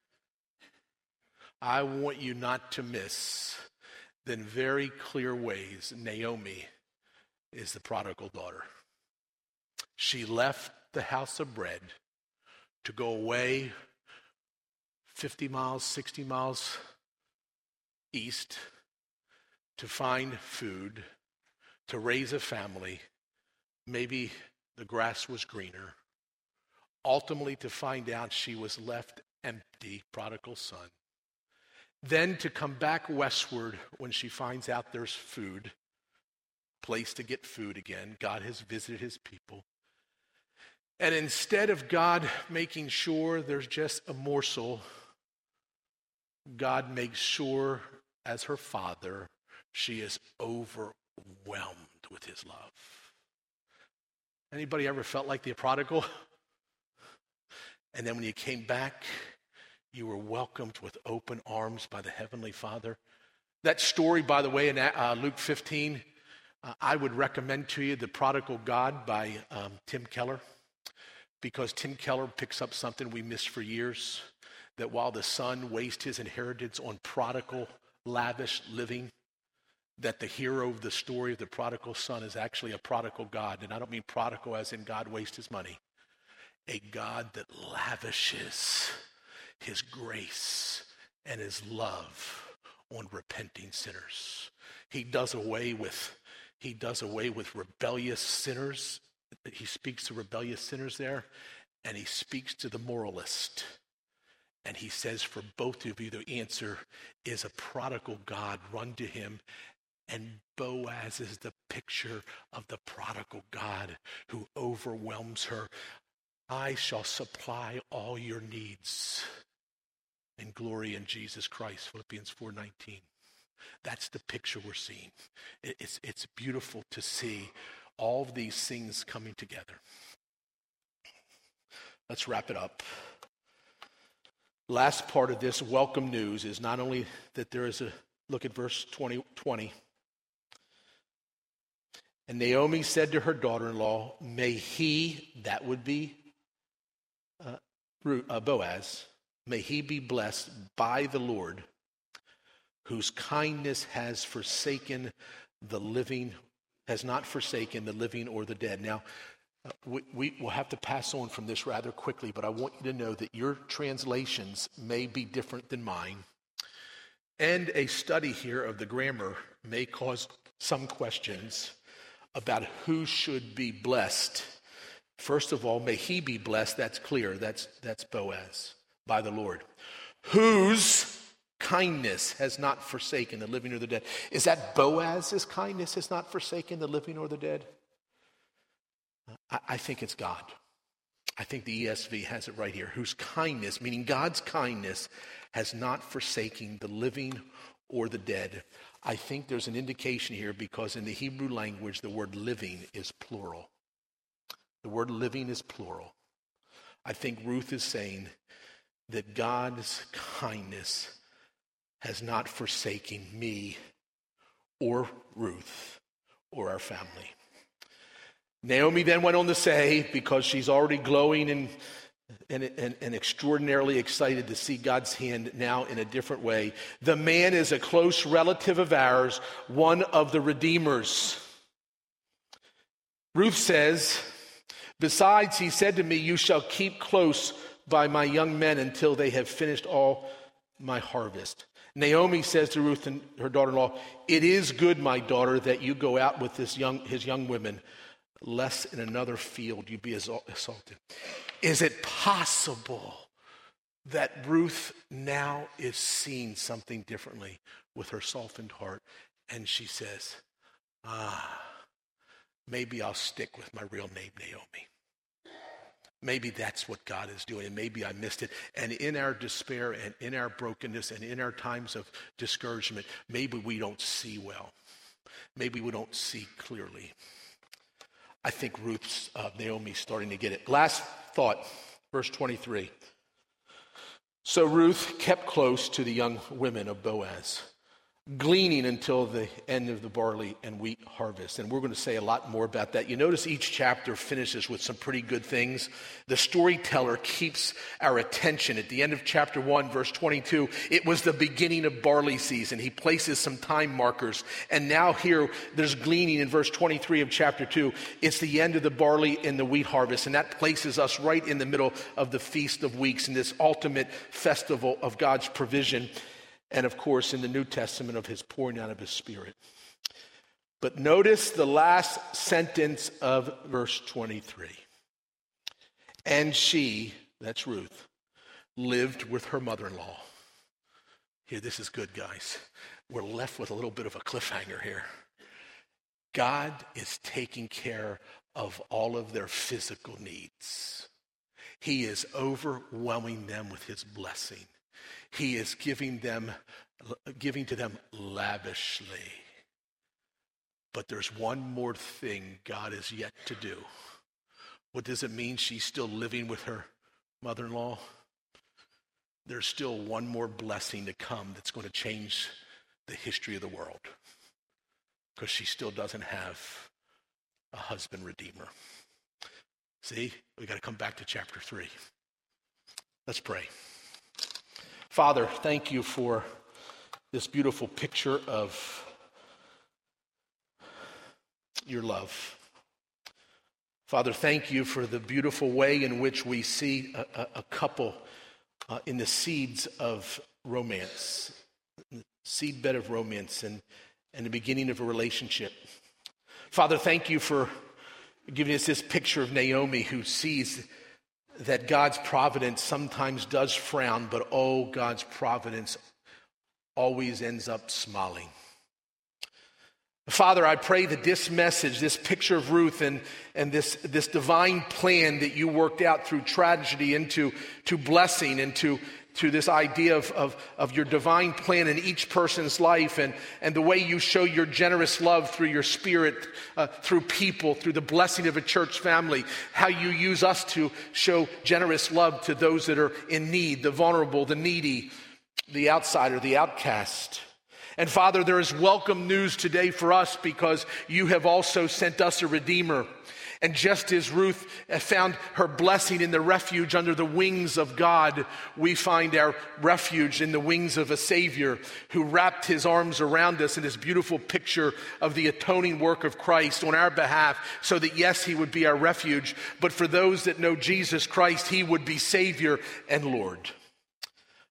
I want you not to miss that in very clear ways, Naomi is the prodigal daughter. She left the house of bread to go away 50 miles, 60 miles east to find food, to raise a family. Maybe the grass was greener. Ultimately to find out she was left empty, prodigal son. Then to come back westward when she finds out there's food, place to get food again. God has visited his people. And instead of God making sure there's just a morsel, God makes sure as her father, she is overwhelmed with his love. Anybody ever felt like the prodigal? And then when you came back, you were welcomed with open arms by the Heavenly Father. That story, by the way, in Luke 15, I would recommend to you The Prodigal God by Tim Keller, because Tim Keller picks up something we missed for years, that while the son wastes his inheritance on prodigal, lavish living, that the hero of the story of the prodigal son is actually a prodigal God. And I don't mean prodigal as in God wastes his money. A God that lavishes his grace and his love on repenting sinners. He does away with rebellious sinners. He speaks to rebellious sinners there, and he speaks to the moralist. And he says, for both of you, the answer is a prodigal God. Run to him. And Boaz is the picture of the prodigal God who overwhelms her. I shall supply all your needs in glory in Jesus Christ, Philippians 4:19. That's the picture we're seeing. It's beautiful to see all of these things coming together. Let's wrap it up. Last part of this welcome news is not only that there is look at verse 20. And Naomi said to her daughter-in-law, may he, that would be Boaz, may he be blessed by the Lord, whose kindness has not forsaken the living or the dead. Now, we will have to pass on from this rather quickly, but I want you to know that your translations may be different than mine. And a study here of the grammar may cause some questions about who should be blessed. First of all, may he be blessed. That's clear. That's Boaz by the Lord. Whose kindness has not forsaken the living or the dead. Is that Boaz's kindness has not forsaken the living or the dead? I think it's God. I think the ESV has it right here. Whose kindness, meaning God's kindness, has not forsaken the living or the dead. I think there's an indication here because in the Hebrew language, the word living is plural. The word living is plural. I think Ruth is saying that God's kindness has not forsaken me or Ruth or our family. Naomi then went on to say, because she's already glowing and extraordinarily excited to see God's hand now in a different way, the man is a close relative of ours, one of the redeemers. Ruth says, besides, he said to me, you shall keep close by my young men until they have finished all my harvest. Naomi says to Ruth and her daughter-in-law, it is good, my daughter, that you go out with his young women, lest in another field you be assaulted. Is it possible that Ruth now is seeing something differently with her softened heart? And she says, maybe I'll stick with my real name, Naomi. Maybe that's what God is doing, and maybe I missed it. And in our despair and in our brokenness and in our times of discouragement, maybe we don't see well. Maybe we don't see clearly. I think Naomi's starting to get it. Last thought, verse 23. So Ruth kept close to the young women of Boaz, gleaning until the end of the barley and wheat harvest. And we're going to say a lot more about that. You notice each chapter finishes with some pretty good things. The storyteller keeps our attention. At the end of chapter 1, verse 22, it was the beginning of barley season. He places some time markers. And now here, there's gleaning in verse 23 of chapter 2. It's the end of the barley and the wheat harvest. And that places us right in the middle of the Feast of Weeks in this ultimate festival of God's provision. And of course, in the New Testament of his pouring out of his Spirit. But notice the last sentence of verse 23. And she, that's Ruth, lived with her mother-in-law. Here, this is good, guys. We're left with a little bit of a cliffhanger here. God is taking care of all of their physical needs. He is overwhelming them with his blessing. He is giving to them lavishly. But there's one more thing God is yet to do. What does it mean she's still living with her mother-in-law? There's still one more blessing to come that's going to change the history of the world. Because she still doesn't have a husband redeemer. See, we got to come back to chapter 3. Let's pray. Father, thank you for this beautiful picture of your love. Father, thank you for the beautiful way in which we see a couple in the seeds of romance, the seedbed of romance and the beginning of a relationship. Father, thank you for giving us this picture of Naomi who sees that God's providence sometimes does frown, but oh, God's providence always ends up smiling. Father, I pray that this message, this picture of Ruth and this divine plan that you worked out through tragedy into blessing and to this idea of your divine plan in each person's life and the way you show your generous love through your Spirit, through people, through the blessing of a church family, how you use us to show generous love to those that are in need, the vulnerable, the needy, the outsider, the outcast. And Father, there is welcome news today for us because you have also sent us a Redeemer. And just as Ruth found her blessing in the refuge under the wings of God, we find our refuge in the wings of a Savior who wrapped his arms around us in this beautiful picture of the atoning work of Christ on our behalf so that, yes, he would be our refuge, but for those that know Jesus Christ, he would be Savior and Lord.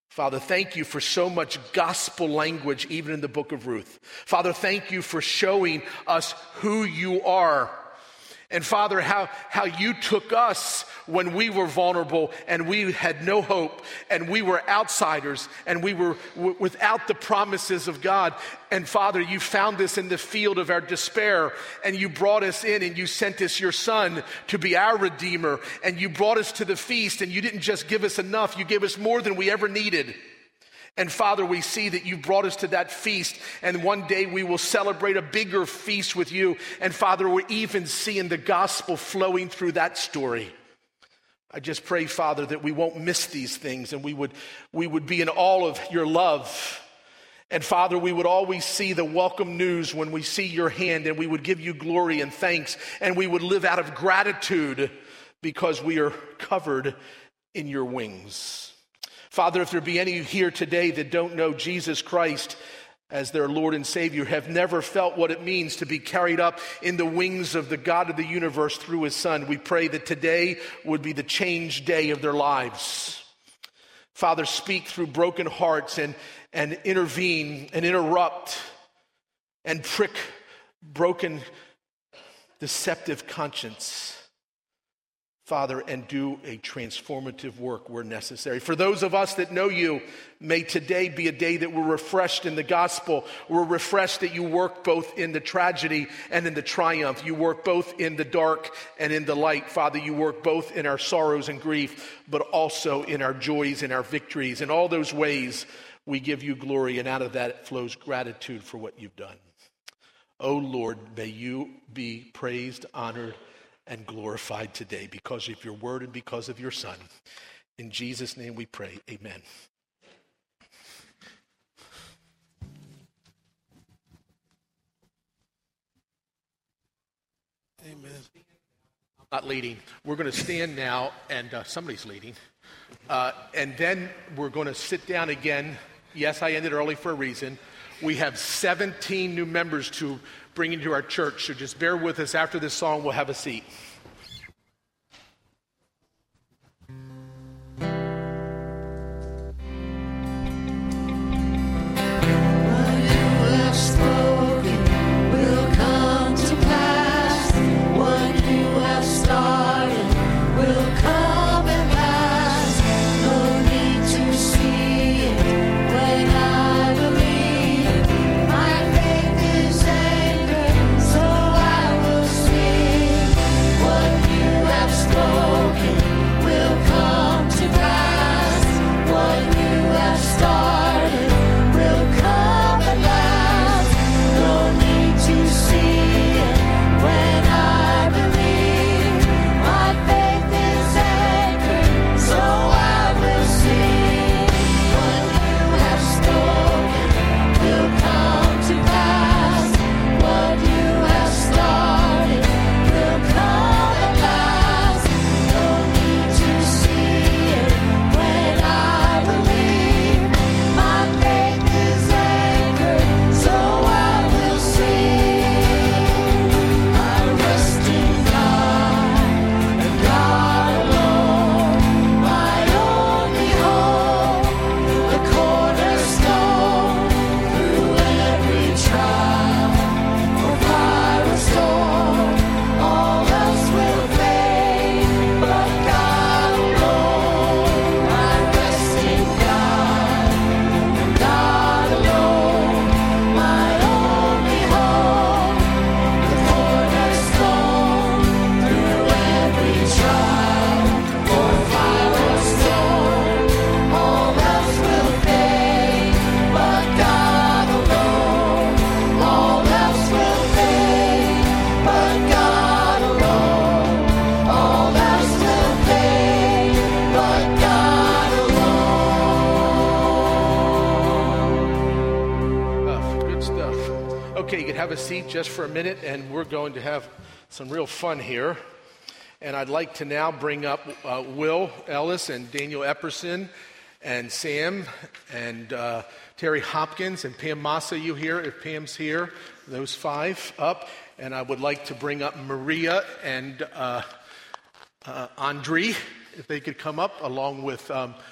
Father, thank you for so much gospel language, even in the book of Ruth. Father, thank you for showing us who you are. And Father, how you took us when we were vulnerable and we had no hope and we were outsiders and we were without the promises of God. And Father, you found us in the field of our despair and you brought us in and you sent us your Son to be our Redeemer. And you brought us to the feast and you didn't just give us enough, you gave us more than we ever needed. And Father, we see that you brought us to that feast, and one day we will celebrate a bigger feast with you. And Father, we're even seeing the gospel flowing through that story. I just pray, Father, that we won't miss these things and we would be in awe of your love. And Father, we would always see the welcome news when we see your hand, and we would give you glory and thanks, and we would live out of gratitude because we are covered in your wings. Father, if there be any here today that don't know Jesus Christ as their Lord and Savior, have never felt what it means to be carried up in the wings of the God of the universe through his Son, we pray that today would be the change day of their lives. Father, speak through broken hearts and intervene and interrupt and prick broken, deceptive conscience. Father, and do a transformative work where necessary. For those of us that know you, may today be a day that we're refreshed in the gospel. We're refreshed that you work both in the tragedy and in the triumph. You work both in the dark and in the light. Father, you work both in our sorrows and grief, but also in our joys and our victories. In all those ways, we give you glory, and out of that flows gratitude for what you've done. Oh Lord, may you be praised, honored, and glorified today because of your word and because of your Son. In Jesus' name we pray, amen. Amen. Not leading. We're going to stand now, and somebody's leading. And then we're going to sit down again. Yes, I ended early for a reason. We have 17 new members to bring into our church, so just bear with us. After this song, we'll have a seat. Have a seat just for a minute, and we're going to have some real fun here. And I'd like to now bring up Will Ellis and Daniel Epperson and Sam and Terry Hopkins and Pam Massa. You here? If Pam's here, those five up. And I would like to bring up Maria and Andre, if they could come up, along with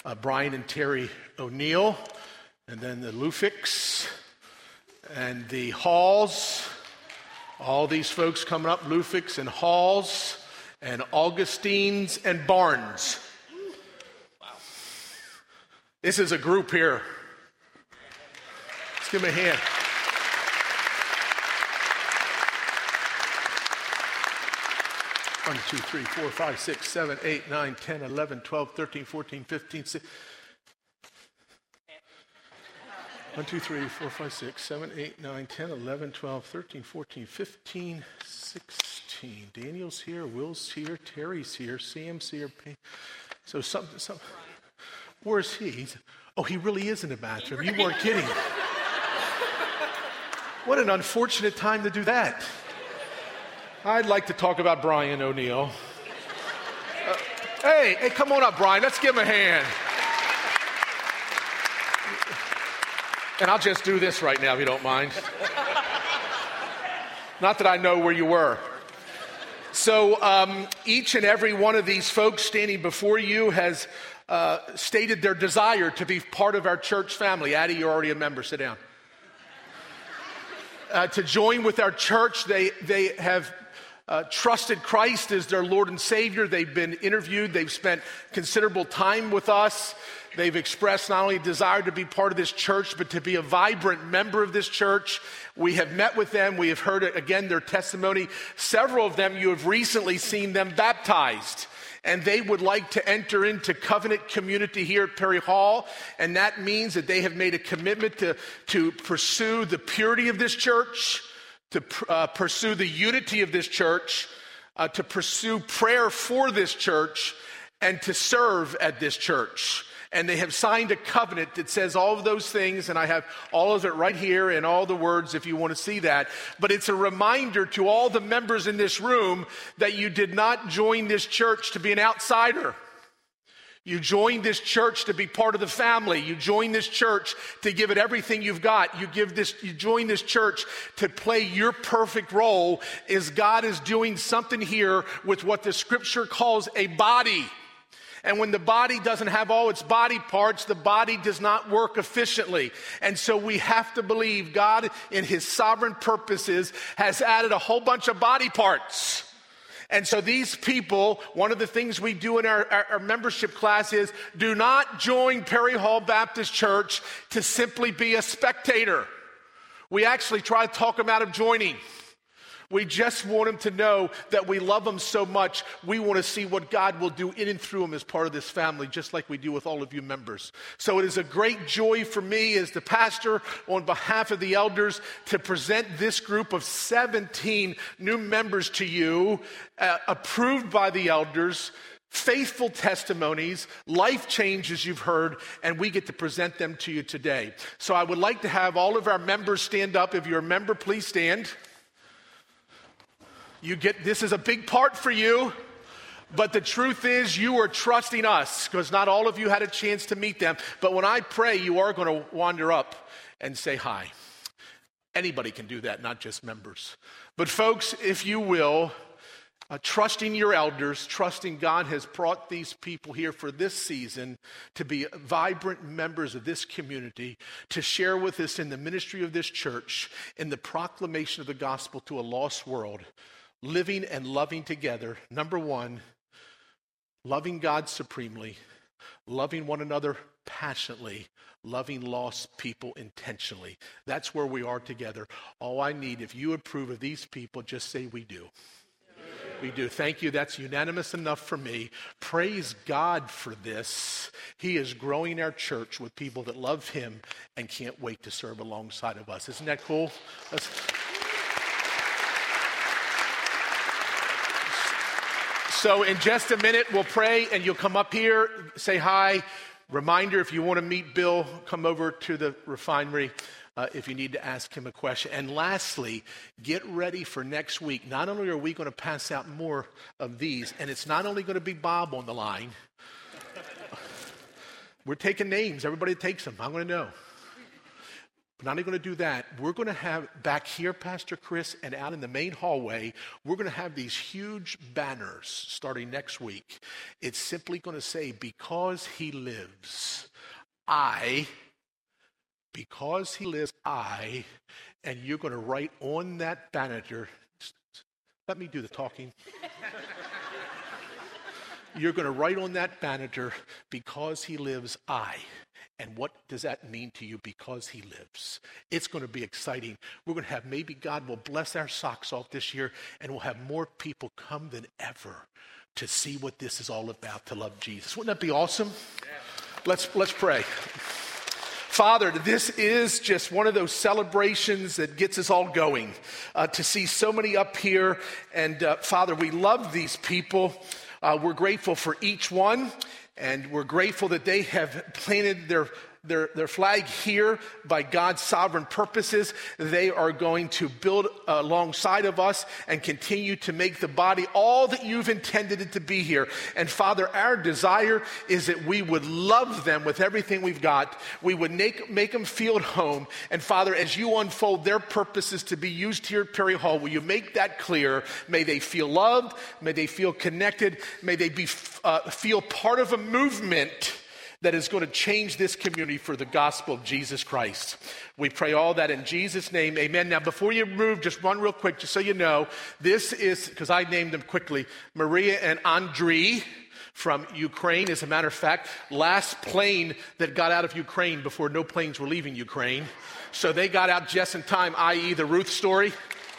Brian and Terry O'Neill, and then the Lufiks and the Halls. All these folks coming up, Lufiks and Halls and Augustines and Barnes. Wow. This is a group here. Let's give them a hand. One, 2, 3, 4, 5, 6, 7, 8, 9, 10, 11, 12, 13, 14, 15, 16. 1, 2, 3, 4, 5, 6, 7, 8, 9, 10, 11, 12, 13, 14, 15, 16. Daniel's here, Will's here, Terry's here, Sam's here. So some. Where's he? He really is in the bathroom. You weren't kidding. What an unfortunate time to do that. I'd like to talk about Brian O'Neill. Hey, come on up, Brian. Let's give him a hand. And I'll just do this right now, if you don't mind. Not that I know where you were. So each and every one of these folks standing before you has stated their desire to be part of our church family. Addie, you're already a member. Sit down. To join with our church, they have trusted Christ as their Lord and Savior. They've been interviewed. They've spent considerable time with us. They've expressed not only a desire to be part of this church, but to be a vibrant member of this church. We have met with them. We have heard, again, their testimony. Several of them, you have recently seen them baptized. And they would like to enter into covenant community here at Perry Hall. And that means that they have made a commitment to pursue the purity of this church, to pursue the unity of this church, to pursue prayer for this church, and to serve at this church. And they have signed a covenant that says all of those things, and I have all of it right here and all the words if you want to see that. But it's a reminder to all the members in this room that you did not join this church to be an outsider. You joined this church to be part of the family. You joined this church to give it everything you've got. You join this church to play your perfect role as God is doing something here with what the scripture calls a body. And when the body doesn't have all its body parts, the body does not work efficiently. And so we have to believe God, in his sovereign purposes, has added a whole bunch of body parts. And so these people, one of the things we do in our membership class is do not join Perry Hall Baptist Church to simply be a spectator. We actually try to talk them out of joining. We just want them to know that we love them so much. We want to see what God will do in and through them as part of this family, just like we do with all of you members. So it is a great joy for me as the pastor, on behalf of the elders, to present this group of 17 new members to you, approved by the elders, faithful testimonies, life changes you've heard, and we get to present them to you today. So I would like to have all of our members stand up. If you're a member, please stand. This is a big part for you, but the truth is you are trusting us because not all of you had a chance to meet them. But when I pray, you are going to wander up and say hi. Anybody can do that, not just members. But folks, if you will, trusting your elders, trusting God has brought these people here for this season to be vibrant members of this community, to share with us in the ministry of this church, in the proclamation of the gospel to a lost world. Living and loving together. Number one, loving God supremely, loving one another passionately, loving lost people intentionally. That's where we are together. All I need, if you approve of these people, just say we do. We do. Thank you. That's unanimous enough for me. Praise God for this. He is growing our church with people that love him and can't wait to serve alongside of us. Isn't that cool? So in just a minute, we'll pray and you'll come up here, say hi. Reminder, if you want to meet Bill, come over to the refinery if you need to ask him a question. And lastly, get ready for next week. Not only are we going to pass out more of these, and it's not only going to be Bob on the line. We're taking names. Everybody takes them. I'm going to know. But not only going to do that, we're going to have back here, Pastor Chris, and out in the main hallway, we're going to have these huge banners starting next week. It's simply going to say, because he lives, because he lives, and you're going to write on that banner, let me do the talking. You're going to write on that banner, because he lives, And what does that mean to you? Because he lives. It's going to be exciting. We're going to have, maybe God will bless our socks off this year, and we'll have more people come than ever to see what this is all about, to love Jesus. Wouldn't that be awesome? Yeah. Let's pray. Father, this is just one of those celebrations that gets us all going. To see so many up here, and Father, we love these people. We're grateful for each one, and we're grateful that they have planted their flag here by God's sovereign purposes. They are going to build alongside of us and continue to make the body all that you've intended it to be here. And Father, our desire is that we would love them with everything we've got. We would make them feel at home. And Father, as you unfold their purposes to be used here at Perry Hall, will you make that clear? May they feel loved. May they feel connected. May they feel part of a movement that is going to change this community for the gospel of Jesus Christ. We pray all that in Jesus' name, amen. Now, before you move, just one real quick, just so you know, this is, because I named them quickly, Maria and Andriy from Ukraine. As a matter of fact, last plane that got out of Ukraine before no planes were leaving Ukraine. So they got out just in time, i.e. the Ruth story.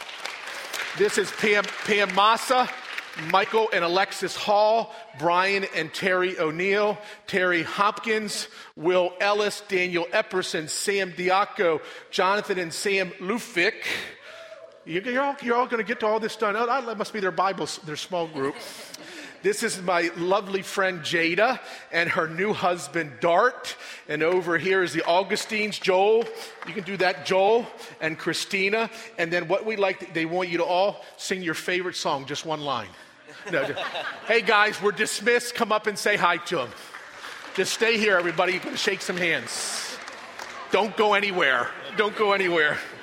This is Pam Massa, Michael and Alexis Hall, Brian and Terry O'Neill, Terry Hopkins, Will Ellis, Daniel Epperson, Sam Diaco, Jonathan and Sam Lufik. You're all going to get to all this done. Oh, that must be their Bibles, their small group. This is my lovely friend Jada and her new husband Dart. And over here is the Augustines, Joel. You can do that, Joel and Christina. And then what we like, they want you to all sing your favorite song, just one line. No, hey guys, we're dismissed. Come up and say hi to them. Just stay here, everybody. You're going to shake some hands. Don't go anywhere. Don't go anywhere.